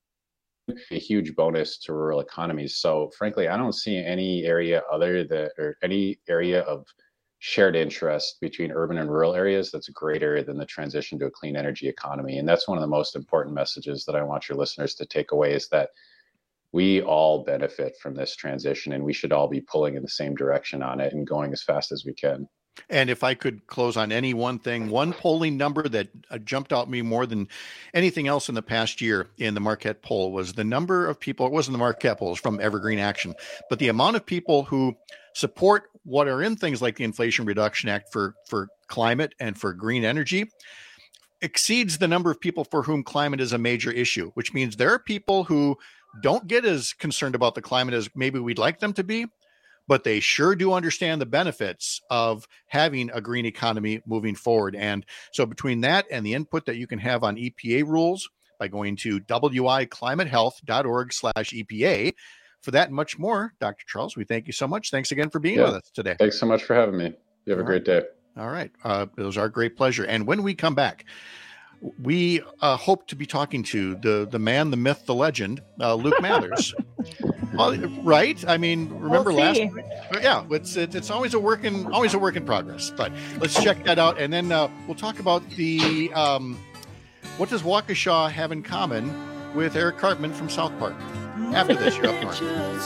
Speaker 3: A huge bonus to rural economies. So frankly, I don't see any area other than, or any area of shared interest between urban and rural areas that's greater than the transition to a clean energy economy. And that's one of the most important messages that I want your listeners to take away, is that we all benefit from this transition, and we should all be pulling in the same direction on it and going as fast as we can.
Speaker 16: And if I could close on any one thing, one polling number that uh, jumped out me more than anything else in the past year in the Marquette poll was the number of people, it wasn't the Marquette poll, it was from Evergreen Action, but the amount of people who support what are in things like the Inflation Reduction Act for, for climate and for green energy exceeds the number of people for whom climate is a major issue, which means there are people who don't get as concerned about the climate as maybe we'd like them to be, but they sure do understand the benefits of having a green economy moving forward. And so between that and the input that you can have on E P A rules by going to w i climate health dot org slash E P A, for that and much more, Doctor Charles, we thank you so much. Thanks again for being
Speaker 3: yeah.
Speaker 16: with us today.
Speaker 3: Thanks so much for having me. You have All a great right. day.
Speaker 16: All right. Uh, it was our great pleasure. And when we come back, we uh, hope to be talking to the the man, the myth, the legend, uh, Luke Mathers. Well, right? I mean, remember
Speaker 22: we'll
Speaker 16: last? Yeah, it's it, it's always a work in always a work in progress. But let's check that out, and then uh, we'll talk about the um, what does Waukesha have in common with Eric Cartman from South Park. After this, you're up north.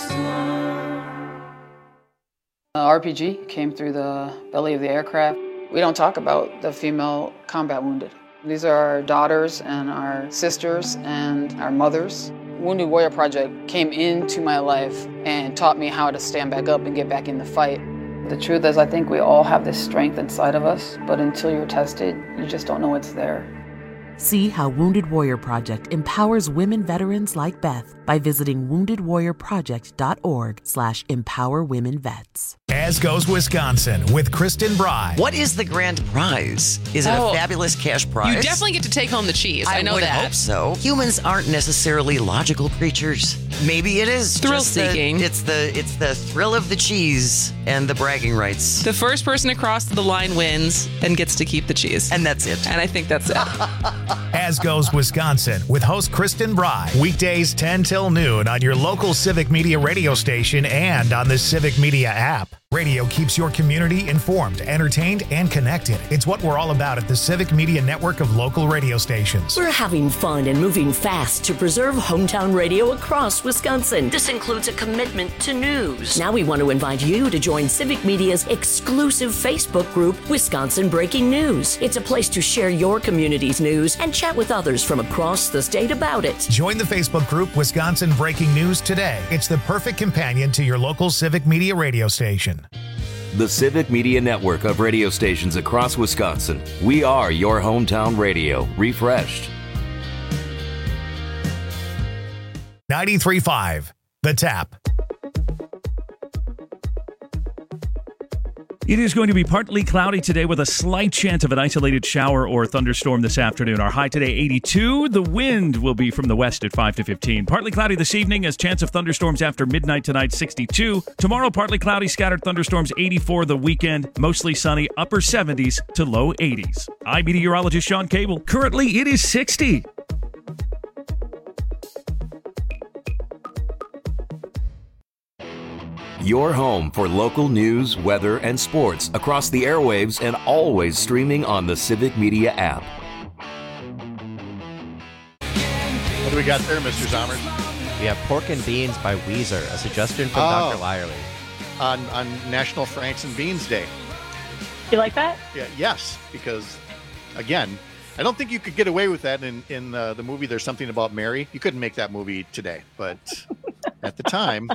Speaker 12: Uh, R P G came through the belly of the aircraft. We don't talk about the female combat wounded. These are our daughters and our sisters and our mothers. Wounded Warrior Project came into my life and taught me how to stand back up and get back in the fight. The truth is, I think we all have this strength inside of us, but until you're tested, you just don't know it's there.
Speaker 4: See how Wounded Warrior Project empowers women veterans like Beth by visiting wounded warrior project dot org slash empower women vets.
Speaker 14: As goes Wisconsin with Kristen Bry.
Speaker 5: What is the grand prize? Is it oh, a fabulous cash prize?
Speaker 11: You definitely get to take home the cheese. I,
Speaker 5: I
Speaker 11: know
Speaker 5: would
Speaker 11: that.
Speaker 5: hope so. Humans aren't necessarily logical creatures. Maybe it is
Speaker 11: thrill
Speaker 5: just
Speaker 11: seeking.
Speaker 5: The, it's the it's the thrill of the cheese and the bragging rights.
Speaker 11: The first person across the line wins and gets to keep the cheese,
Speaker 5: and that's it.
Speaker 11: And I think that's it.
Speaker 14: As goes Wisconsin with host Kristen Bry. Weekdays ten till noon on your local Civic Media radio station and on the Civic Media app. Radio keeps your community informed, entertained, and connected. It's what we're all about at the Civic Media network of local radio stations.
Speaker 15: We're having fun and moving fast to preserve hometown radio across Wisconsin. This includes a commitment to news. Now we want to invite you to join Civic Media's exclusive Facebook group, Wisconsin Breaking News. It's a place to share your community's news and chat with others from across the state about it.
Speaker 14: Join the Facebook group Wisconsin Breaking News today. It's the perfect companion to your local Civic Media radio station.
Speaker 1: the Civic Media Network of radio stations across Wisconsin. We are your hometown radio, refreshed.
Speaker 14: ninety-three point five, The Tap.
Speaker 6: It is going to be partly cloudy today with a slight chance of an isolated shower or thunderstorm this afternoon. Our high today, eighty-two. The wind will be from the west at five to fifteen. Partly cloudy this evening as chance of thunderstorms after midnight tonight, sixty-two. Tomorrow, partly cloudy, scattered thunderstorms, eighty-four. The weekend, mostly sunny, upper seventies to low eighties. I'm meteorologist Sean Cable. Currently, it is sixty.
Speaker 1: Your home for local news, weather, and sports across the airwaves and always streaming on the Civic Media app.
Speaker 16: What do we got there, Mister Zommers?
Speaker 7: We have Pork and Beans by Weezer, a suggestion from
Speaker 16: Oh.
Speaker 7: Doctor Lyerly.
Speaker 16: On, on National Franks and Beans Day.
Speaker 22: You like that?
Speaker 16: Yeah, yes, because, again, I don't think you could get away with that in, in uh, the movie There's Something About Mary. You couldn't make that movie today, but at the time...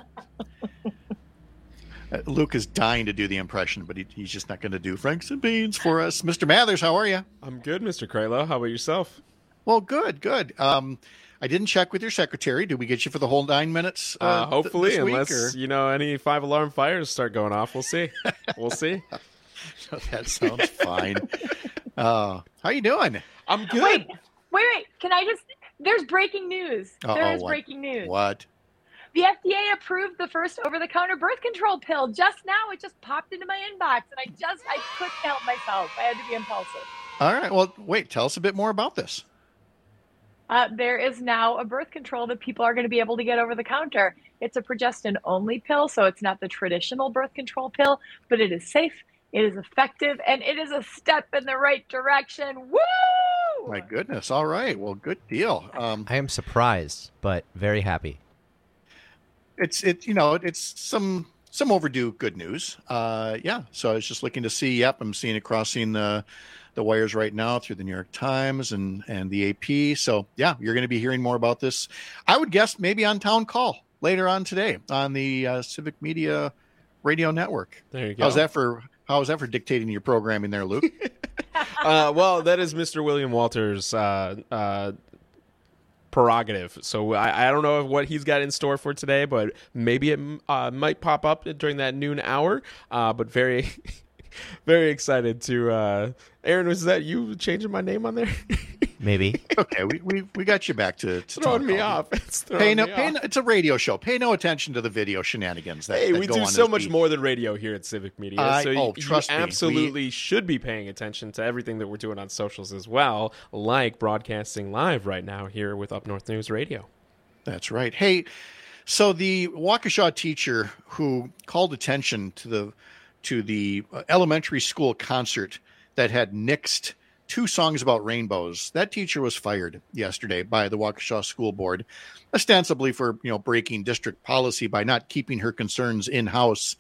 Speaker 16: Uh, Luke is dying to do the impression, but he, he's just not going to do Franks and Beans for us. Mister Mathers, how are you?
Speaker 8: I'm good, Mister Kralo. How about yourself?
Speaker 16: Well, good, good. Um, I didn't check with your secretary. Did we get you for the whole nine minutes? Uh,
Speaker 8: Uh, hopefully,
Speaker 16: th- this week,
Speaker 8: unless
Speaker 16: or?
Speaker 8: you know any five alarm fires start going off, we'll see. We'll see.
Speaker 16: That sounds fine. Uh, how you doing?
Speaker 8: I'm good.
Speaker 22: Wait, wait, wait. Can I just? There's breaking news.
Speaker 16: Uh-oh,
Speaker 22: there is
Speaker 16: what?
Speaker 22: breaking news.
Speaker 16: What?
Speaker 22: The F D A approved the first over-the-counter birth control pill just now. It just popped into my inbox, and I just I couldn't help myself. I had to be impulsive.
Speaker 16: All right. Well, wait. Tell us a bit more about this.
Speaker 22: Uh, there is now a birth control that people are going to be able to get over the counter. It's a progestin-only pill, so it's not the traditional birth control pill, but it is safe, it is effective, and it is a step in the right direction. Woo!
Speaker 16: My goodness. All right. Well, good deal. Um,
Speaker 7: I am surprised, but very happy.
Speaker 16: It's it you know it's some some overdue good news. Uh, yeah. So I was just looking to see. Yep, I'm seeing it crossing the the wires right now through the New York Times and and the A P. So yeah, you're going to be hearing more about this. I would guess maybe on Town Call later on today on the uh, Civic Media Radio Network.
Speaker 8: There you go.
Speaker 16: How's that for how's that for dictating your programming there, Luke?
Speaker 8: uh, well, that is Mister William Walters' uh, uh, prerogative. So I, I don't know what he's got in store for today, but maybe it uh, might pop up during that noon hour. Uh, but very, very excited to. Uh, Aaron, was that you changing my name on there?
Speaker 7: Maybe.
Speaker 16: Okay, we, we we got you back to, to
Speaker 8: throwing
Speaker 16: Town
Speaker 8: me
Speaker 16: Call.
Speaker 8: off. It's throwing
Speaker 16: Pay no,
Speaker 8: me
Speaker 16: pay
Speaker 8: off.
Speaker 16: no, it's a radio show. Pay no attention to the video shenanigans. That,
Speaker 8: Hey,
Speaker 16: that
Speaker 8: we
Speaker 16: go
Speaker 8: do
Speaker 16: on
Speaker 8: so
Speaker 16: this
Speaker 8: much
Speaker 16: beat.
Speaker 8: more than radio here at Civic Media.
Speaker 16: I-
Speaker 8: so you,
Speaker 16: oh,
Speaker 8: you
Speaker 16: trust me, we-
Speaker 8: absolutely should be paying attention to everything that we're doing on socials as well, like broadcasting live right now here with Up North News Radio.
Speaker 16: That's right. Hey, so the Waukesha teacher who called attention to the to the elementary school concert that had nixed two songs about rainbows, that teacher was fired yesterday by the Waukesha School Board, ostensibly for you know breaking district policy by not keeping her concerns in house.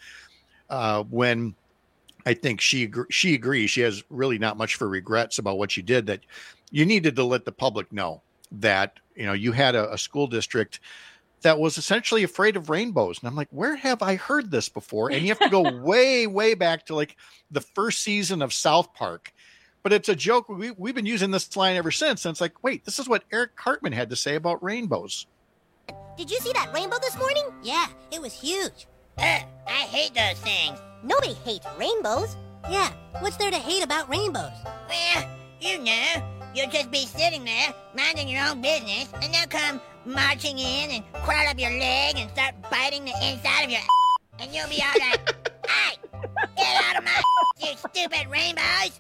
Speaker 16: Uh, when I think she agr- she agrees, she has really not much for regrets about what she did. That you needed to let the public know that you know you had a, a school district that was essentially afraid of rainbows. And I'm like, where have I heard this before? And you have to go way, way back to like the first season of South Park. But it's a joke. We, we've been using this line ever since. And it's like, wait, this is what Eric Cartman had to say about rainbows.
Speaker 17: Did you see that rainbow this morning? Yeah, it was huge. Ugh, I hate those things. Nobody hates rainbows. Yeah, what's there to hate about rainbows? Well, you know, you'll just be sitting there, minding your own business, and they'll come marching in and curl up your leg and start biting the inside of your and you'll be all like, hey, get out of my you stupid rainbows.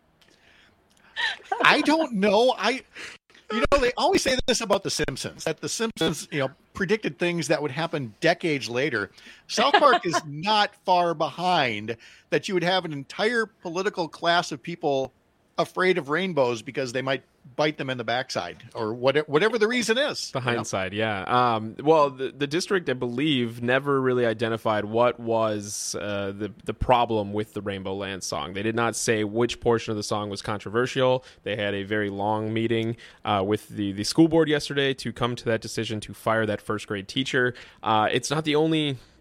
Speaker 16: I don't know. I, you know, they always say this about The Simpsons, that The Simpsons, you know, predicted things that would happen decades later. South Park is not far behind that you would have an entire political class of people afraid of rainbows because they might bite them in the backside or whatever, whatever the reason is.
Speaker 8: The hindsight, yeah. Um, well, the, the district, I believe, never really identified what was uh, the the problem with the Rainbow Land song. They did not say which portion of the song was controversial. They had a very long meeting uh, with the, the school board yesterday to come to that decision to fire that first grade teacher. Uh, it's not the only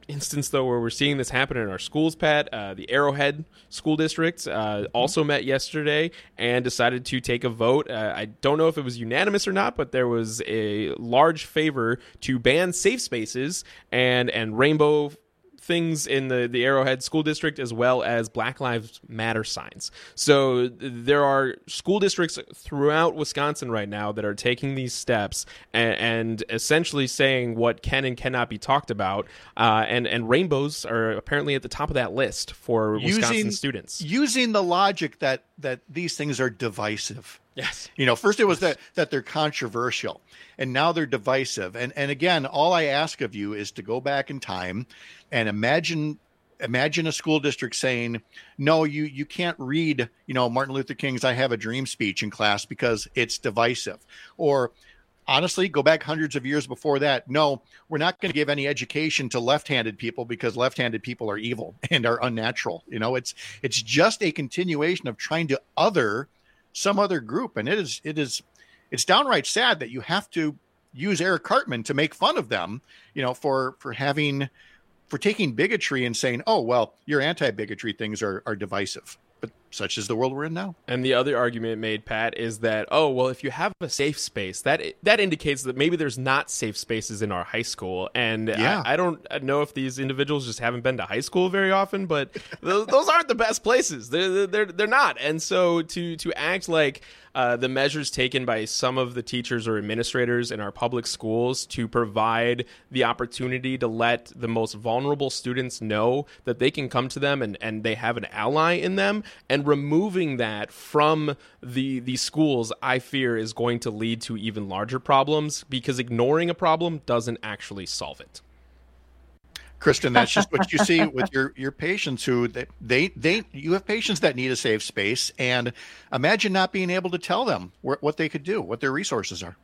Speaker 8: instance, though, where we're seeing this happen in our schools, Pat. Uh, the Arrowhead School District uh, also met yesterday and decided to take a vote. Uh, I don't know if it was unanimous or not, but there was a large favor to ban safe spaces and, and rainbow things in the, the Arrowhead School District, as well as Black Lives Matter signs. So there are school districts throughout Wisconsin right now that are taking these steps and, and essentially saying what can and cannot be talked about. Uh, and, and rainbows are apparently at the top of that list for Wisconsin
Speaker 16: using,
Speaker 8: students.
Speaker 16: Using the logic that, that these things are divisive.
Speaker 8: Yes.
Speaker 16: You know, first it was that, that they're controversial, and now they're divisive. And and again, all I ask of you is to go back in time and imagine imagine a school district saying, no, you you can't read, you know, Martin Luther King's I Have a Dream speech in class because it's divisive. Or honestly, go back hundreds of years before that. No, we're not going to give any education to left-handed people because left-handed people are evil and are unnatural. You know, it's it's just a continuation of trying to other some other group. And it is, it is, it's downright sad that you have to use Eric Cartman to make fun of them, you know, for, for having, for taking bigotry and saying, oh, well, your anti-bigotry things are, are divisive. But such is the world we're in now.
Speaker 8: And the other argument made, Pat, is that, oh, well, if you have a safe space, that that indicates that maybe there's not safe spaces in our high school. And
Speaker 16: yeah.
Speaker 8: I, I don't know if these individuals just haven't been to high school very often, but those, those aren't the best places. They're, they're, they're not. And so to, to act like Uh, the measures taken by some of the teachers or administrators in our public schools to provide the opportunity to let the most vulnerable students know that they can come to them and, and they have an ally in them, and removing that from the, the schools, I fear, is going to lead to even larger problems, because ignoring a problem doesn't actually solve it.
Speaker 16: Kristen, that's just what you see with your, your patients who they, they, they, you have patients that need a safe space, and imagine not being able to tell them wh- what they could do, what their resources are.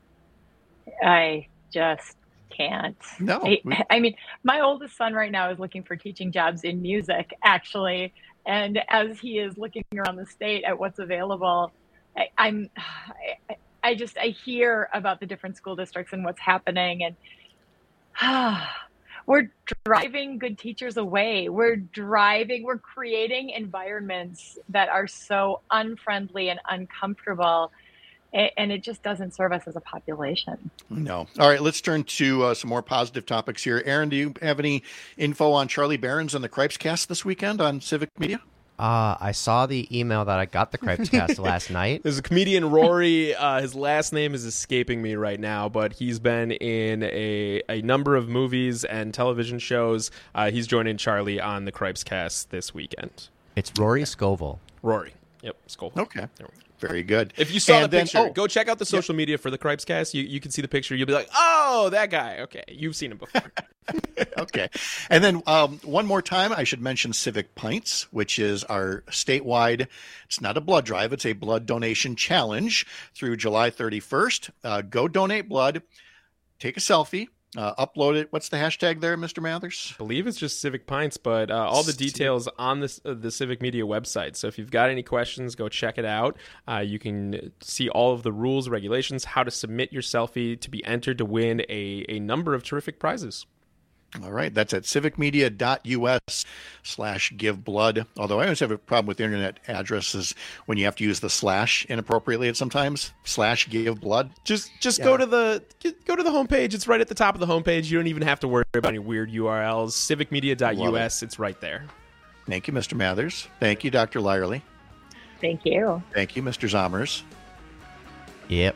Speaker 22: I just can't.
Speaker 16: No.
Speaker 22: I,
Speaker 16: we...
Speaker 22: I mean, my oldest son right now is looking for teaching jobs in music, actually. And as he is looking around the state at what's available, I, I'm, I, I just, I hear about the different school districts and what's happening, and ah, we're driving good teachers away. We're driving, we're creating environments that are so unfriendly and uncomfortable, and it just doesn't serve us as a population.
Speaker 16: No. All right, let's turn to uh, some more positive topics here. Aaron, do you have any info on Charlie Behrens and the Cripes Cast this weekend on Civic Media?
Speaker 7: Uh, I saw the email that I got the Cripes Cast last night.
Speaker 8: There's a comedian, Rory. Uh, his last name is escaping me right now, but he's been in a, a number of movies and television shows. Uh, he's joining Charlie on the Cripes Cast this weekend.
Speaker 7: It's Rory Scovel.
Speaker 8: Rory. Yep, Scovel.
Speaker 16: Okay. Very good.
Speaker 8: If you saw
Speaker 16: and
Speaker 8: the
Speaker 16: then,
Speaker 8: picture,
Speaker 16: oh,
Speaker 8: go check out the social yep. media for the Cripes Cast. You, you can see the picture. You'll be like, oh, that guy. Okay, you've seen him before.
Speaker 16: Okay. And then um, one more time, I should mention Civic Pints, which is our statewide, it's not a blood drive, it's a blood donation challenge through July thirty-first. Uh, go donate blood, take a selfie, uh, upload it. What's the hashtag there, Mister Mathers?
Speaker 8: I believe it's just Civic Pints, but uh, all the details on this, uh, the Civic Media website. So if you've got any questions, go check it out. Uh, you can see all of the rules, regulations, how to submit your selfie to be entered to win a, a number of terrific prizes.
Speaker 16: All right. That's at civicmedia.us slash give blood. Although I always have a problem with internet addresses when you have to use the slash inappropriately at sometimes. Slash give blood.
Speaker 8: Just just
Speaker 16: Yeah.
Speaker 8: go to the go to the homepage. It's right at the top of the homepage. You don't even have to worry about any weird U R Ls. civicmedia.us.
Speaker 16: It.
Speaker 8: It's right there.
Speaker 16: Thank you, Mister Mathers. Thank you, Doctor Lyerly.
Speaker 22: Thank you.
Speaker 16: Thank you, Mister Zommers.
Speaker 7: Yep.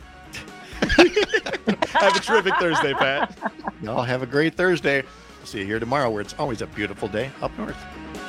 Speaker 8: Have a terrific Thursday, Pat.
Speaker 16: Y'all have a great Thursday. We'll see you here tomorrow, where it's always a beautiful day up north.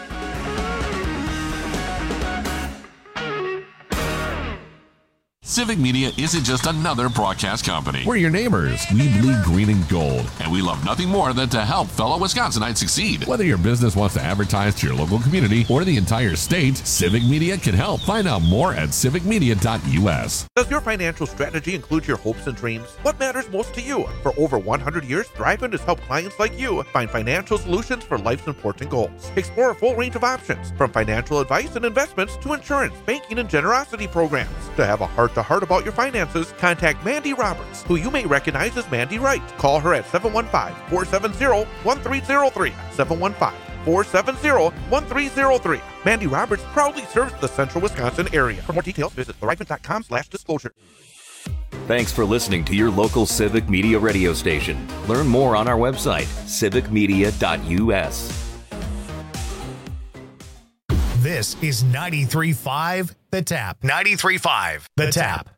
Speaker 2: Civic Media isn't just another broadcast company.
Speaker 9: We're your neighbors. We bleed green and gold.
Speaker 2: And we love nothing more than to help fellow Wisconsinites succeed.
Speaker 9: Whether your business wants to advertise to your local community or the entire state, Civic Media can help. Find out more at civic media dot u s.
Speaker 10: Does your financial strategy include your hopes and dreams? What matters most to you? For over one hundred years, Thriveant has helped clients like you find financial solutions for life's important goals. Explore a full range of options, from financial advice and investments to insurance, banking, and generosity programs. To have a heart heart to heart about your finances, contact Mandy Roberts, who you may recognize as Mandy Wright. Call her at seven one five, four seven zero, one three zero three. seven one five, four seven zero, one three zero three. Mandy Roberts proudly serves the central Wisconsin area. For more details, visit therifan.com slash disclosure.
Speaker 1: Thanks for listening to your local Civic Media radio station. Learn more on our website, civic media dot u s.
Speaker 14: This is ninety-three point five The Tap. ninety-three point five The Tap.